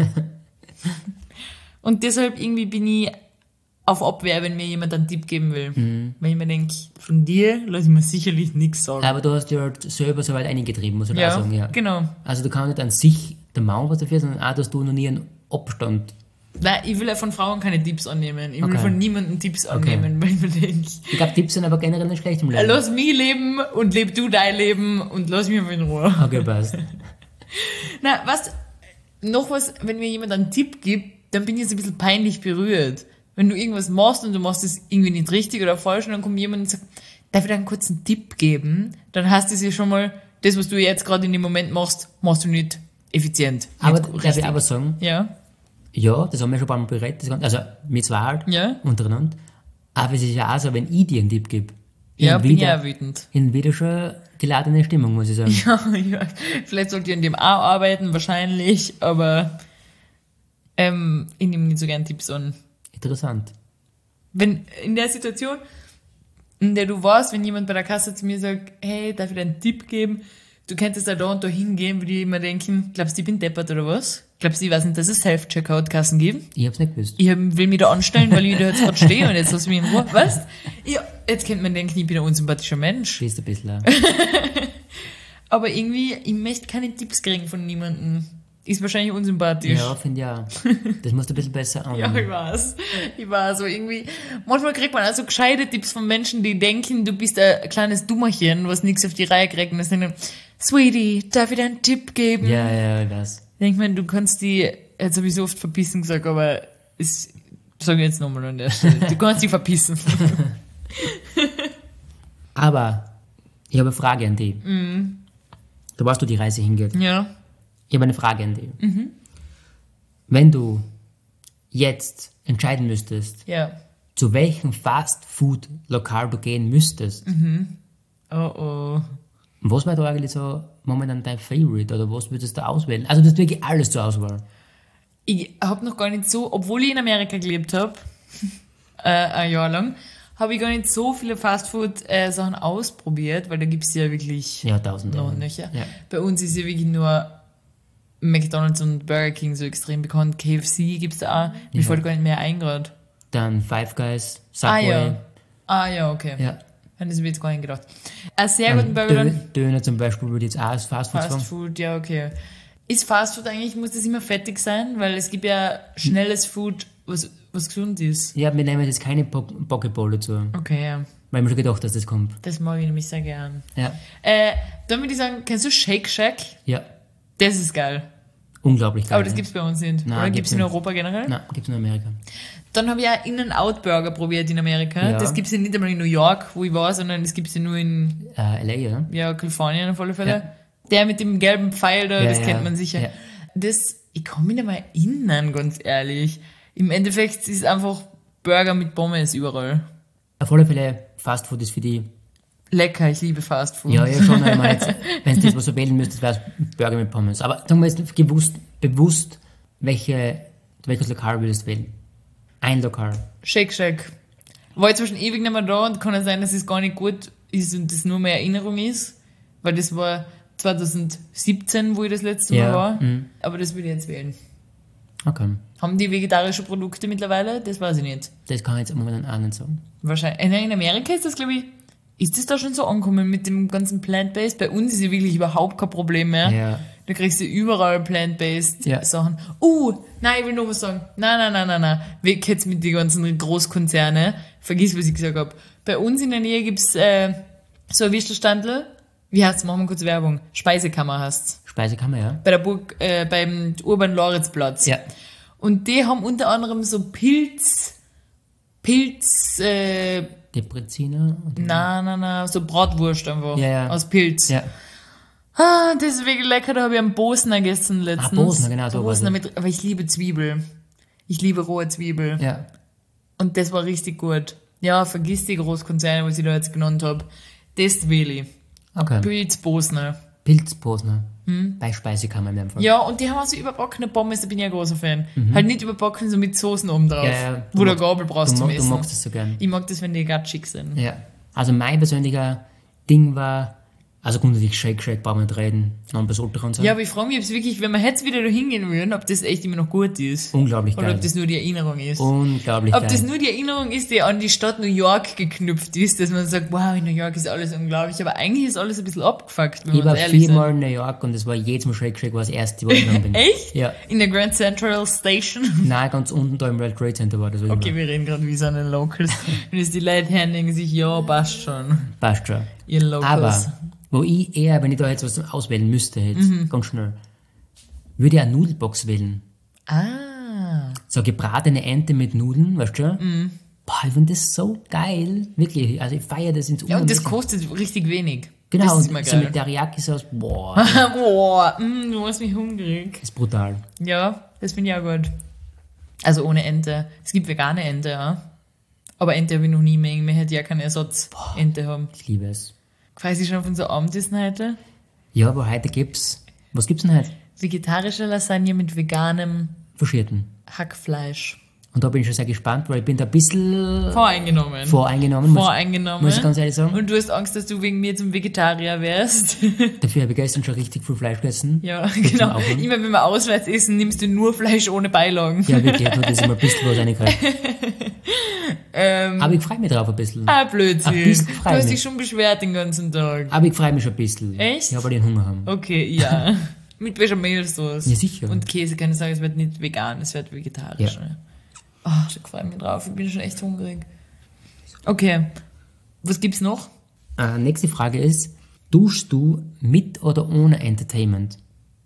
Und deshalb irgendwie bin ich auf Abwehr, wenn mir jemand einen Tipp geben will. Mhm. Weil ich mir denke, von dir lasse ich mir sicherlich nichts sagen. Aber du hast ja halt selber so weit eingetrieben, muss ich Ja, auch sagen. Ja, genau. Also du kannst nicht an sich der Mann was dafür, sondern auch, dass du noch nie einen Abstand. Nein, ich will ja von Frauen keine Tipps annehmen. Ich will Okay. von niemandem Tipps annehmen, weil ich mir denke, Ich glaube, Tipps sind aber generell nicht schlecht im Leben. lass mich leben und leb du dein Leben und lass mich einfach in Ruhe. Okay, passt. Na, was, noch was, wenn mir jemand einen Tipp gibt, dann bin ich jetzt ein bisschen peinlich berührt. Wenn du irgendwas machst und du machst es irgendwie nicht richtig oder falsch und dann kommt jemand und sagt, darf ich dir einen kurzen Tipp geben? Dann heißt es ja schon mal, das, was du jetzt gerade in dem Moment machst, machst du nicht effizient. Aber nicht darf ich aber sagen, Ja, ja, das haben wir schon ein paar Mal berät, das Ganze, also mit zwei halt, Ja. untereinander. Aber es ist ja auch so, wenn ich dir einen Tipp gebe, ja, in bin ich wieder, auch wütend. in wieder schon geladene Stimmung, muss ich sagen. Ja, ja, vielleicht sollte ich an dem auch arbeiten, wahrscheinlich, aber ähm, ich nehme nicht so gern Tipps an. Interessant. Wenn in der Situation, in der du warst, wenn jemand bei der Kasse zu mir sagt, hey, darf ich dir einen Tipp geben? Du könntest da da und da hingehen, würde ich immer denken, glaubst du, ich bin deppert oder was? Glaubst du, ich weiß nicht, dass es Self-Checkout-Kassen gibt? Ich hab's nicht gewusst. Ich hab, will mich da anstellen, weil ich da jetzt gerade stehe und jetzt lass mich in Ruhe. Weißt? Ja, jetzt könnte man denken, ich bin ein unsympathischer Mensch. Schließt ein bisschen an. Aber irgendwie, ich möchte keine Tipps kriegen von niemandem. Ist wahrscheinlich unsympathisch. Ja, finde ich auch. Das musst du ein bisschen besser an. Ja, ich weiß. Ich weiß. So irgendwie, manchmal kriegt man also gescheite Tipps von Menschen, die denken, du bist ein kleines Dummerchen, was nichts auf die Reihe kriegt. Und das sind dann, Sweetie, darf ich dir einen Tipp geben? Ja, ja, ich weiß. Denkt man, du kannst die, jetzt habe ich so oft verpissen gesagt, aber es, sage ich jetzt nochmal an der Stelle. Du kannst die verpissen. Aber ich habe eine Frage an dich. Mhm. Da weißt du, die Reise hingeht. Ja. Ich habe eine Frage an dich. Mhm. Wenn du jetzt entscheiden müsstest, Ja. zu welchem Fast-Food-Lokal du gehen müsstest, Oh oh. was wäre da eigentlich so momentan dein Favorite oder was würdest du auswählen? Also du hast wirklich alles zur Auswahl. Ich habe noch gar nicht so, obwohl ich in Amerika gelebt habe, äh, ein Jahr lang, habe ich gar nicht so viele Fastfood-Sachen ausprobiert, weil da gibt es ja wirklich Ja, tausende. noch und nöcher. Ja. Bei uns ist ja wirklich nur McDonald's und Burger King so extrem bekannt. K F C gibt es da auch. Mir Ja. fällt gar nicht mehr ein gerade. Dann Five Guys, Ah Subway. ja. Ah ja, okay. Ja. An das habe ich jetzt gar nicht gedacht. Ein sehr guten Dann Burger Dö dann. Döner zum Beispiel würde ich jetzt auch als Fastfood sagen. Fastfood, ja, okay. Ist Fastfood eigentlich, muss das immer fettig sein? Weil es gibt ja schnelles Food, was, was gesund ist. Ja, wir nehmen jetzt keine Po- Pokeball dazu, Okay, ja. weil ich mir schon gedacht, dass das kommt. Das mag ich nämlich sehr gern. Ja. Äh, dann würde ich sagen, kennst du Shake Shack? Ja, Das ist geil. unglaublich geil. Aber das ja. gibt's bei uns nicht. Nein, Oder gibt's gibt's in nicht. Europa generell? Nein, gibt es nur in Amerika. Dann habe ich auch In-N-Out-Burger probiert in Amerika. Ja. Das gibt's ja nicht einmal in New York, wo ich war, sondern das gibt's ja nur in Äh, L A, ja? ja, Kalifornien auf alle Fälle. Ja. Der mit dem gelben Pfeil da, Ja, das ja. kennt man sicher. Ja. Das, ich kann mich nicht mal erinnern, ganz ehrlich. Im Endeffekt ist einfach Burger mit Pommes überall. Auf alle Fälle, Fastfood ist für die. Lecker, ich liebe Fastfood. Ja, ja, schon einmal jetzt, wenn du das was so wählen müsstest, wäre es Burger mit Pommes. Aber sagen wir jetzt gewusst, bewusst, welche, welches Lokal würdest du wählen? Ein Lokal. Shake Shack. War jetzt zwar schon ewig nicht mehr da und kann ja sein, dass es gar nicht gut ist und das nur mehr Erinnerung ist, weil das war zwanzig siebzehn, wo ich das letzte Ja, Mal war. mhm. Aber das würde ich jetzt wählen. Okay. Haben die vegetarische Produkte mittlerweile? Das weiß ich nicht. Das kann ich jetzt momentan auch nicht sagen. Wahrscheinlich. Äh, nein, in Amerika ist das, glaube ich, ist das da schon so angekommen mit dem ganzen Plant-Based? Bei uns ist ja wirklich überhaupt kein Problem mehr. Ja. Da kriegst du überall Plant-Based Ja. Sachen. Uh, nein, ich will noch was sagen. Nein, nein, nein, nein, nein. Weg jetzt mit den ganzen Großkonzerne. Vergiss, was ich gesagt habe. Bei uns in der Nähe gibt's äh, so ein Würstelstandl wie heißt's, machen wir kurz Werbung. Speisekammer heißt's. Speisekammer, ja. Bei der Burg, äh, beim Urban-Loritzplatz. Ja. Und die haben unter anderem so Pilz, Pilz, äh, Depreziner? na, na, na, so Bratwurst einfach. Ja, ja. Aus Pilz. Ja. Ah, das ist wirklich lecker, da habe ich einen Bosner gegessen letztens. Ah, Bosner, genau, so Bosner was. mit, aber ich liebe Zwiebel. Ich liebe rohe Zwiebel. Ja. Und das war richtig gut. Ja, vergiss die Großkonzerne, was ich da jetzt genannt habe. Das will ich. Okay. Pilz Bosner. Pilzposner. Hm? Bei Speisekammer in dem Fall. Ja, und die haben auch so überbackene Pommes, da bin ich ein großer Fan. Halt nicht überbacken, so mit Soßen oben drauf. Ja, ja. Wo Du du magst- Gabel brauchst Du, zum mag, du Essen. magst das so gern. Ich mag das, wenn die gatschig sind. Ja. Also mein persönlicher Ding war, also grundsätzlich Shake Shack, brauchen wir nicht reden, Non-Plus-Ultra und so. Ja, aber ich frage mich, ob es wirklich, wenn wir jetzt wieder da hingehen würden, ob das echt immer noch gut ist. Unglaublich Oder geil. ob das nur die Erinnerung ist. Unglaublich Ob geil. das nur die Erinnerung ist, die an die Stadt New York geknüpft ist, dass man sagt, wow, in New York ist alles unglaublich, aber eigentlich ist alles ein bisschen abgefuckt, wenn ich wir war uns ehrlich viermal sind. in New York und es war jedes Mal Shake Shack, war das erste, wo ich gegangen bin. Echt? Ja. In der Grand Central Station? Nein, ganz unten da im World Trade Center war das. wo ich Okay, war. wir reden gerade wie so eine Locals. Und jetzt die Leute hören, denken sich, ja, passt schon. Passt schon. Ihr Locals. Aber, wo ich eher, wenn ich da jetzt was auswählen müsste, jetzt, Mhm. ganz schnell, würde ich eine Nudelbox wählen. Ah. So gebratene Ente mit Nudeln, weißt du? Mhm. Boah, ich finde das so geil. Wirklich, also ich feiere das ins Ja, und das Unendliche. kostet richtig wenig. Genau, Das ist immer und so geil. mit Teriyaki-Sauce, boah, Boah, mm, du machst mich hungrig. ist brutal. Ja, das finde ich auch gut. Also ohne Ente. Es gibt vegane Ente, ja. Aber Ente habe ich noch nie mehr. Mir hätte ja keinen Ersatz Ente haben. Ich liebe es. Weiß ich schon von so Abendessen heute? Ja, aber heute gibt's, was gibt's denn heute? Vegetarische Lasagne mit veganem Verschierten. Hackfleisch. Und da bin ich schon sehr gespannt, weil ich bin da ein bisschen Voreingenommen. voreingenommen, muss, Voreingenommen. muss ich ganz ehrlich sagen. Und du hast Angst, dass du wegen mir zum Vegetarier wärst. Dafür habe ich gestern schon richtig viel Fleisch gegessen. Ja, zum genau. Aufwärmen. Immer wenn wir auswärts essen, nimmst du nur Fleisch ohne Beilagen. Ja, wirklich, nur dass ich mal ein bisschen was reinkriege. Ähm, Aber ich freue mich drauf ein bisschen. ah, Blödsinn. Ein bisschen Du frei hast mich. dich schon beschwert den ganzen Tag. Aber ich freue mich schon ein bisschen. Echt? Ja, weil ich einen Hunger habe. Okay, ja. Mit Bechamelsauce. Ja, sicher. Und Käse, kann ich sagen, es wird nicht vegan, es wird vegetarisch. Ja. Ne? Oh, ich freue mich drauf, ich bin schon echt hungrig. Okay, was gibt's noch? Äh, nächste Frage ist, duschst du mit oder ohne Entertainment?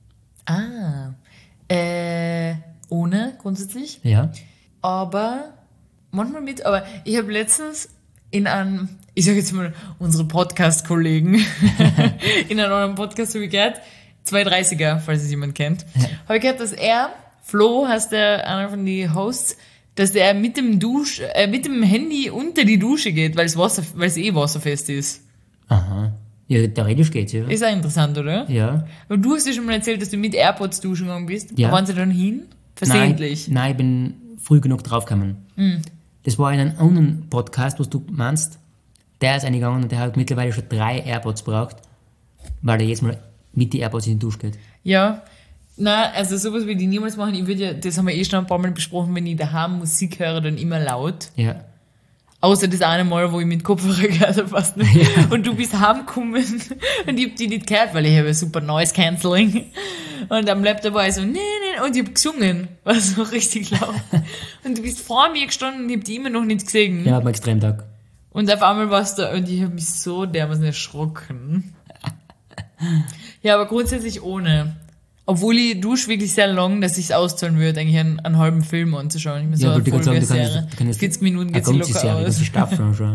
Ah, äh, ohne grundsätzlich, Ja. aber manchmal mit, aber ich habe letztens in einem, ich sage jetzt mal, unsere Podcast-Kollegen, in einem anderen Podcast habe ich gehört, zwei dreißiger, falls es jemand kennt, habe ich gehört, dass er, Flo heißt der, einer von den Hosts, dass der mit dem Dusch, äh, mit dem Handy unter die Dusche geht, weil es Wasser, weil es eh wasserfest ist. Aha. Ja, theoretisch geht's, ja. Ist auch interessant, oder? Ja. Aber du hast ja schon mal erzählt, dass du mit AirPods duschen gegangen bist. Ja. Wo waren sie dann hin? Versehentlich. Nein, nein, ich bin früh genug draufgekommen. Mhm. Das war in einem anderen Podcast, was du meinst. Der ist eingegangen und der hat mittlerweile schon drei AirPods braucht, weil er jetzt mal mit die AirPods in die Dusche geht. Ja. Na, also sowas würde ich niemals machen. Ich würde ja, das haben wir eh schon ein paar Mal besprochen, wenn ich daheim Musik höre, dann immer laut. Ja. Außer das eine Mal, wo ich mit Kopfhörer gehört habe, fast nicht. Und du bist heimgekommen und ich hab die nicht gehört, weil ich habe ja super Noise Cancelling. Und am Laptop war ich so, nee, nee, und ich hab gesungen. War so richtig laut. Und du bist vor mir gestanden und ich hab die immer noch nicht gesehen. Ja, am Extremtag. Und auf einmal warst du, und ich hab mich so dermaßen erschrocken. Ja, aber grundsätzlich ohne. Obwohl ich dusche wirklich sehr lang, dass ich's auszahlen würde, eigentlich einen, einen halben Film anzuschauen. Ich mir so Ja, eine wollte ich gerade sagen, du Folge-Serie. kannst, du kannst vierzig Minuten geht sie eine ganze locker Serie, eine aus. ganze Staffel anschauen.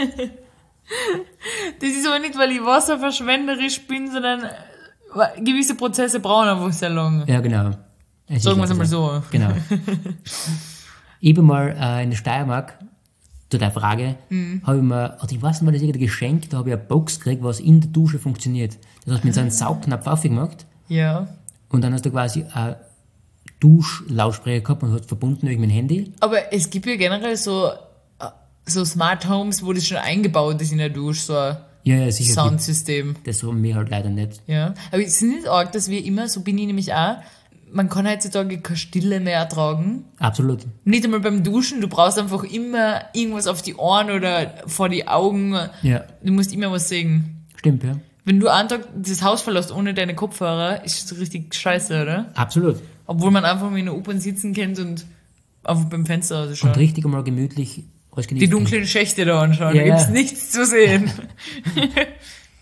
Das ist aber nicht, weil ich wasserverschwenderisch bin, sondern äh, gewisse Prozesse brauchen einfach sehr lang. Ja, genau. Es Sagen wir ist es einmal so. so. Genau. Ich bin mal äh, in der Steiermark, zu der Frage, Mhm. habe ich mir, oder ich weiß nicht, war das irgendein Geschenk, da habe ich eine Box gekriegt, was in der Dusche funktioniert. Das heißt, mit so einem Saugknopf aufgemacht Ja. und dann hast du quasi einen Duschlautsprecher gehabt und hast verbunden durch mein Handy. Aber es gibt ja generell so, äh, so Smart Homes, wo das schon eingebaut ist in der Dusche, so ein Ja, ja, sicher. Soundsystem. Das haben wir halt leider nicht. Ja. Aber es ist nicht arg, dass wir immer, so bin ich nämlich auch, man kann heutzutage keine Stille mehr ertragen. Absolut. Nicht einmal beim Duschen, du brauchst einfach immer irgendwas auf die Ohren oder vor die Augen. Ja, Du musst immer was sehen. stimmt, ja. Wenn du einen Tag das Haus verlässt ohne deine Kopfhörer, ist das richtig scheiße, oder? Absolut. Obwohl man einfach mal in der U-Bahn sitzen kennt und einfach beim Fenster Und rausschaut. richtig einmal gemütlich alles Die genießen. dunklen Schächte da anschauen, Ja, da gibt's ja. nichts zu sehen.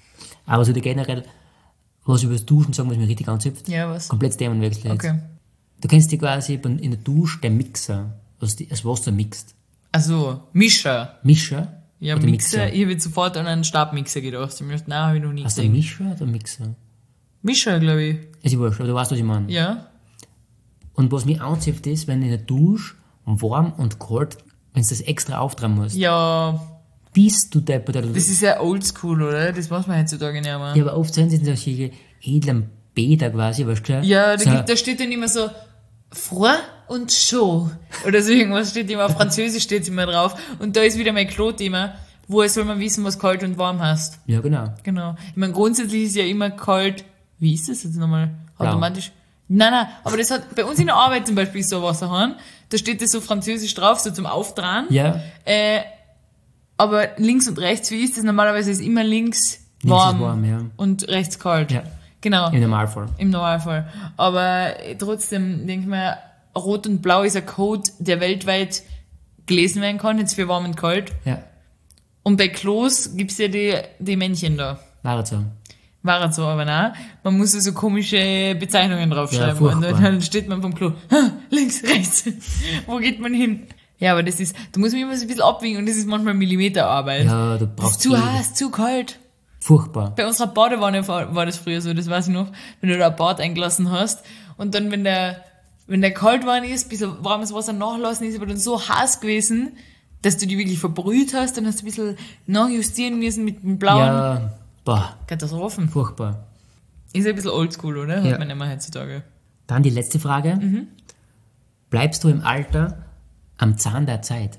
Aber so die generell, was über das Duschen sagen, was mich richtig anzipft. Ja, was? Komplett Themenwechsel jetzt. Okay. Du kennst die quasi in der Dusche, der Mixer, was die, das Wasser mixt. Also, Mischer. Mischer? Ja, oder Mixer. Ich habe jetzt sofort an einen Stabmixer gedacht. Ich mir gedacht, nein, habe ich noch nie Hast du gesehen. Mischer oder Mixer? Mischer, glaube ich. Ist ja wurscht, aber du weißt, was ich meine. Ja. Und was mich anzieht, ist, wenn in der Dusche warm und kalt, wenn du das extra auftragen musst. Ja, Bist du deppert oder das ist ja oldschool, oder? Das weiß man heutzutage nicht mehr. Ja, aber oft sind es solche edlen Bäder quasi, weißt du? Ja, da, so, gibt, da steht dann immer so froid und chaud. Oder so irgendwas steht immer, auf Französisch steht immer drauf. Und da ist wieder mein Klo-Thema. Woher soll man wissen, was kalt und warm heißt? Ja, genau. Genau. Ich meine, grundsätzlich ist ja immer kalt. Wie ist das jetzt nochmal? Blau. Automatisch? Nein, nein, aber das hat, bei uns in der Arbeit zum Beispiel ist so was daheim. Da steht das so französisch drauf, so zum Auftragen. Ja, Äh, aber links und rechts, wie ist das? Normalerweise ist immer links links warm, ist warm, ja. und rechts kalt. Ja. Genau. Im Normalfall. Im Normalfall. Aber trotzdem denke ich mir, Rot und Blau ist ein Code, der weltweit gelesen werden kann, jetzt für warm und kalt. Ja, Und bei Klos gibt's ja die, die Männchen da. war es so. War es so, aber nein. Man muss so komische Bezeichnungen draufschreiben. Ja, und furchtbar. dann steht man vom Klo. Ha, links, rechts. Wo geht man hin? Ja, aber das ist, du musst mich immer so ein bisschen abwiegen und das ist manchmal Millimeterarbeit. Ja, du Das brauchst ist zu ewig. heiß, zu kalt. Furchtbar. Bei unserer Badewanne war war das früher so, das weiß ich noch, wenn du da ein Bad eingelassen hast und dann, wenn der, wenn der kalt warm ist, bis ein warmes Wasser nachlassen ist, aber dann so heiß gewesen, dass du die wirklich verbrüht hast, dann hast du ein bisschen nachjustieren müssen mit dem blauen. Ja, boah, Katastrophen. furchtbar. Ist ein bisschen oldschool, oder? Hört Ja. man immer heutzutage. Dann die letzte Frage. Mhm. Bleibst du im Alter am Zahn der Zeit?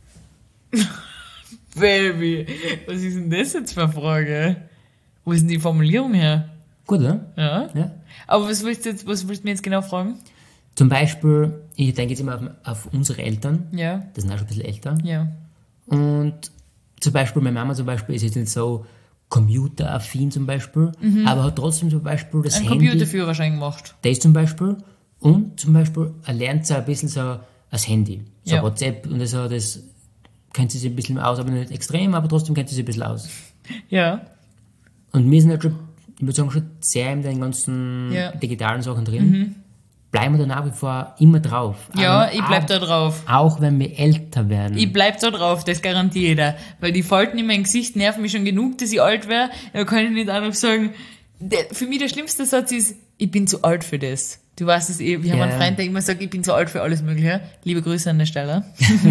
Baby, was ist denn das jetzt für eine Frage? Wo ist denn die Formulierung her? Gut, oder? Ja. Ja. Aber was willst du jetzt, was willst du mir jetzt genau fragen? Zum Beispiel, ich denke jetzt immer auf, auf unsere Eltern. Ja. Das sind auch schon ein bisschen älter. Ja. Und zum Beispiel, meine Mama zum Beispiel ist jetzt nicht so computeraffin zum Beispiel, aber hat trotzdem zum Beispiel das Ein Handy. Computerführerschein gemacht. Das zum Beispiel. Und zum Beispiel, er lernt so ein bisschen so das Handy. So Ja. WhatsApp und so, das kennt sie sich ein bisschen aus, aber nicht extrem, aber trotzdem kennt sie sich ein bisschen aus. Ja. Und wir sind halt schon, ich würde sagen, schon sehr in den ganzen Ja. digitalen Sachen drin. Bleiben wir da nach wie vor immer drauf. Ja, Aber ich bleib auch, da drauf. Auch wenn wir älter werden. Ich bleib da drauf, das garantiert jeder. Weil die Falten in meinem Gesicht nerven mich schon genug, dass ich alt wäre. Da kann ich nicht auch noch sagen, der, für mich der schlimmste Satz ist, ich bin zu alt für das. Du weißt es eh, wir haben Ja. einen Freund, der immer sagt, ich bin zu alt für alles Mögliche. Liebe Grüße an der Stelle.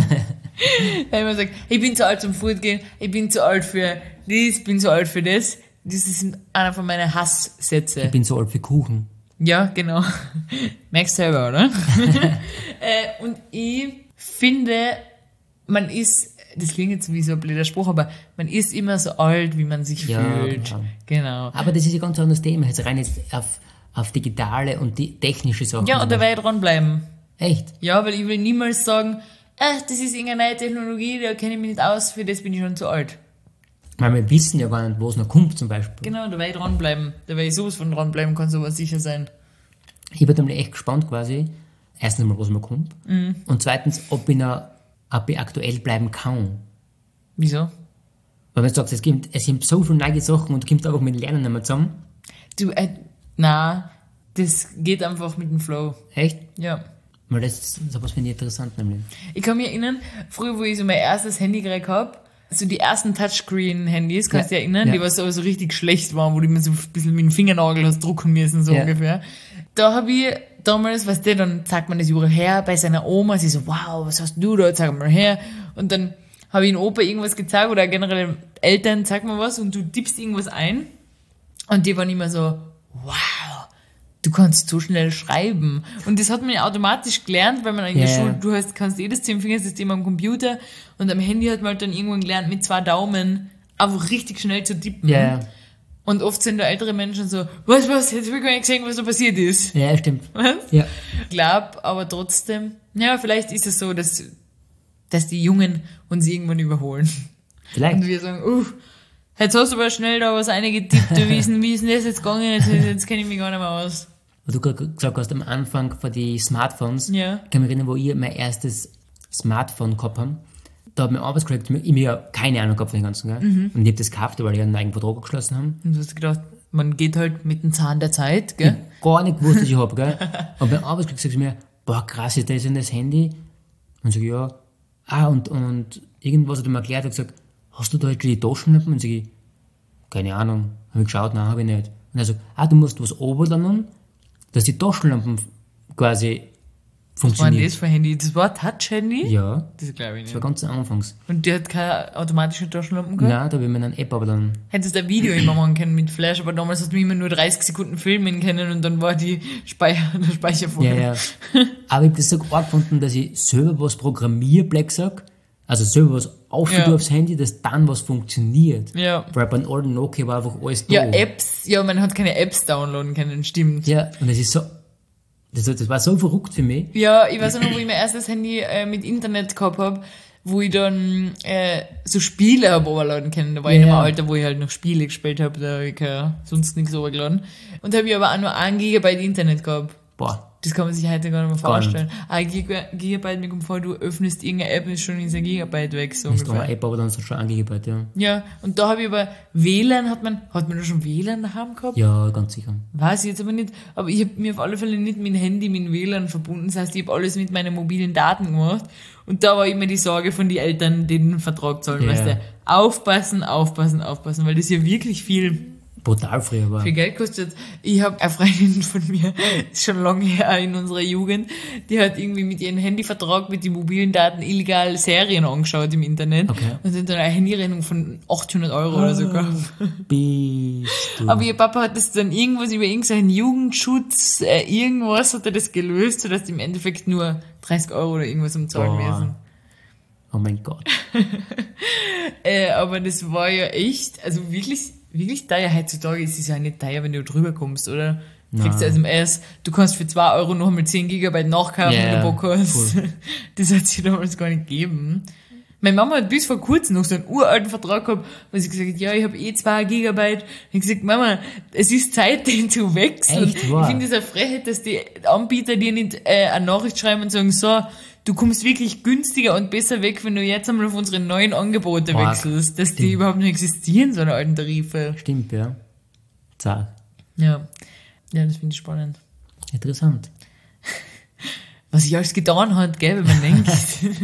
Der immer sagt, ich bin zu alt zum Fortgehen, ich bin zu alt für das, ich bin zu alt für das. Das ist einer von meinen Hasssätze. Ich bin so alt für Kuchen. Ja, genau. Merkst selber, oder? äh, und ich finde, man ist, das klingt jetzt wie so ein blöder Spruch, aber man ist immer so alt, wie man sich Ja, fühlt. genau. Genau. Aber das ist ein ganz anderes Thema. Jetzt rein jetzt auf, auf digitale und die technische Sachen. Ja, und da werde ich dranbleiben. Echt? Ja, weil ich will niemals sagen, äh, das ist irgendeine neue Technologie, da kenne ich mich nicht aus, für das bin ich schon zu alt. Weil wir wissen ja gar nicht, wo es noch kommt zum Beispiel. Genau, da werde ich dranbleiben. Da werde ich sowas von dranbleiben, kann sowas sicher sein. Ich bin nämlich echt gespannt quasi. Erstens mal, was noch kommt. Mhm. Und zweitens, ob ich, noch, ob ich aktuell bleiben kann. Wieso? Weil wenn du sagst, es gibt, es gibt so viele neue Sachen und du kommst einfach mit Lernen nicht mehr zusammen. Du, äh, na, das geht einfach mit dem Flow. Echt? Ja. Weil das, sowas finde ich interessant nämlich. Ich kann mich erinnern, früher, wo ich so mein erstes Handy gekriegt habe, so die ersten Touchscreen-Handys, kannst du Ja. dich erinnern, Ja. die was so, so richtig schlecht waren, wo du mir so ein bisschen mit dem Fingernagel hast drucken müssen, so Ja. ungefähr. Da habe ich damals, weißt du, dann zeigt man das Jura her bei seiner Oma, sie so, wow, was hast du da, zeig mal her. Und dann habe ich in Opa irgendwas gezeigt oder generell Eltern, zeig mal was und du tippst irgendwas ein und die waren immer so, wow, du kannst so schnell schreiben. Und das hat man ja automatisch gelernt, weil man in der Ja. Schule, du hast, kannst jedes Zehn-Fingersystem am Computer und am Handy hat man halt dann irgendwann gelernt, mit zwei Daumen einfach richtig schnell zu tippen. Ja, ja. Und oft sind da ältere Menschen so, was, was, jetzt will ich gar nicht gesehen, was da passiert ist. Ja, stimmt. Was? Ja. Ich glaube, aber trotzdem, ja, vielleicht ist es so, dass, dass die Jungen uns irgendwann überholen. Vielleicht. Und wir sagen, uh, jetzt hast du aber schnell da was eingetippt, du, wie ist denn, wie ist denn das jetzt gegangen, jetzt, jetzt kenne ich mich gar nicht mehr aus. Weil du gerade gesagt hast, am Anfang von die Smartphones, Ja. ich kann mich erinnern, wo ich mein erstes Smartphone gehabt habe. da hat mein Arbeitskollege zu mir, ich mir ja keine Ahnung gehabt von den ganzen, gell? Mhm. Und ich hab das gekauft, weil die einen eigenen Vertrag geschlossen haben. Und du hast gedacht, man geht halt mit dem Zahn der Zeit, gell? Gar nicht gewusst, was ich hab, gell? Und mein Arbeitskollege sagt zu mir, boah, krass, ist das in das Handy? Und sag ich, ja. Ah, und, und irgendwas hat er mir erklärt, hat gesagt, hast du da jetzt schon die Taschenlampen? Und sag ich, keine Ahnung. Hab ich geschaut, nein, hab ich nicht. Und er sagt, ah, du musst was runterladen, dass die Taschenlampen quasi Was war denn funktionieren. das für ein Handy? Das war ein Touch-Handy? Ja, Das glaube ich das war nicht. ganz anfangs. Und die hat keine automatischen Taschenlampen gehabt? Nein, da habe ich mir eine App aber dann. Hättest du ein Video immer machen können mit Flash, aber damals hast du immer nur dreißig Sekunden filmen können und dann war die Speicher, der Speicher voll. Ja, ja. Aber ich habe das so arg gefunden, dass ich selber was programmiere, Black sag. Also selber was aufgeht Ja. aufs Handy, dass dann was funktioniert. Ja. Weil bei den alten Nokia war einfach alles da. Ja, Apps, ja, man hat keine Apps downloaden können, stimmt. Ja, und das ist so, das, das war so verrückt für mich. Ja, ich weiß auch noch, wo ich mein erstes Handy äh, mit Internet gehabt hab, wo ich dann äh, so Spiele hab runterladen können. Da war ich Ja, in einem ja. Alter, wo ich halt noch Spiele gespielt hab, da hab ich kein, sonst nichts runtergeladen. Und habe ich aber auch nur ein Gigabyte Internet gehabt. Boah, Das kann man sich heute gar nicht mehr Gar nicht. vorstellen. Ein Giga- Gigabyte, mir kommt vor, du öffnest irgendeine App, ist schon in ein Gigabyte weg, so das ist da eine ungefähr. App, aber dann ist das schon angebaut, ja. Ja, und da habe ich aber W L A N, hat man, hat man da schon W L A N daheim gehabt? Ja, ganz sicher. Weiß ich jetzt aber nicht, aber ich habe mir auf alle Fälle nicht mit dem Handy, mit dem W L A N verbunden. Das heißt, ich habe alles mit meinen mobilen Daten gemacht. Und da war immer die Sorge von den Eltern, die den Vertrag zahlen, Ja. weißt du, aufpassen, aufpassen, aufpassen, weil das ja wirklich viel, Brutal früher war. viel Geld kostet. Ich habe eine Freundin von mir, ist schon lange her in unserer Jugend, die hat irgendwie mit ihrem Handyvertrag mit den mobilen Daten illegal Serien angeschaut im Internet. Okay. Und hat dann eine Handyrechnung von achthundert Euro oder so gehabt. Bist du. Aber ihr Papa hat das dann irgendwas über irgendeinen Jugendschutz, äh, irgendwas hat er das gelöst, sodass die im Endeffekt nur dreißig Euro oder irgendwas um zahlen Boah. müssen. Oh mein Gott. Äh, aber das war ja echt, also wirklich, wirklich teuer. Heutzutage ist es ja nicht teuer, wenn du drüber kommst, oder? Du kriegst Nein. S M S, du kannst für zwei Euro noch mal zehn Gigabyte nachkaufen, Ja, wenn du Bock hast. voll. Das hat sich damals gar nicht gegeben. Meine Mama hat bis vor kurzem noch so einen uralten Vertrag gehabt, wo sie gesagt hat, ja, ich habe eh zwei Gigabyte. Ich habe gesagt, Mama, es ist Zeit, den zu wechseln. Echt wahr? Ich finde es eine Frechheit, dass die Anbieter dir nicht äh, eine Nachricht schreiben und sagen, so, du kommst wirklich günstiger und besser weg, wenn du jetzt einmal auf unsere neuen Angebote Arg. wechselst, dass die Stimmt. überhaupt nicht existieren, so eine alten Tarife. Stimmt, ja. Zart. Ja, ja, das finde ich spannend. Interessant. Was ich alles getan hat, gell, wenn man denkt.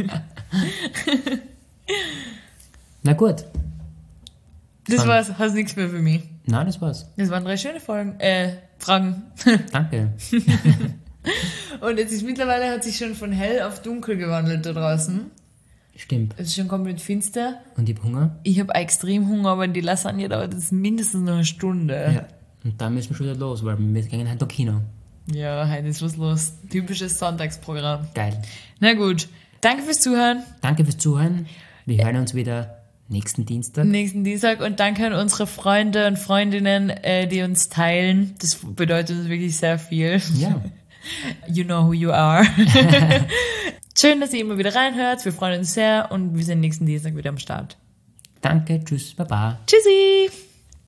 Na gut. Das Spannend. war's, hast nichts mehr für mich. Nein, das war's. Das waren drei schöne Folgen, äh, Fragen. Danke. Und jetzt ist mittlerweile hat sich schon von hell auf dunkel gewandelt da draußen. Stimmt. Es ist schon komplett finster. Und ich hab Hunger? Ich habe extrem Hunger, aber die Lasagne dauert jetzt mindestens noch eine Stunde. Ja. Und dann müssen wir schon wieder los, weil wir gehen heute auf Kino. Ja, heute ist was los. Typisches Sonntagsprogramm. Geil. Na gut. Danke fürs Zuhören. Danke fürs Zuhören. Wir hören uns wieder nächsten Dienstag. Nächsten Dienstag und danke an unsere Freunde und Freundinnen, äh, die uns teilen. Das bedeutet uns wirklich sehr viel. Ja. You know who you are. Schön, dass ihr immer wieder reinhört. Wir freuen uns sehr und wir sind nächsten Dienstag wieder am Start. Danke, tschüss, baba. Tschüssi!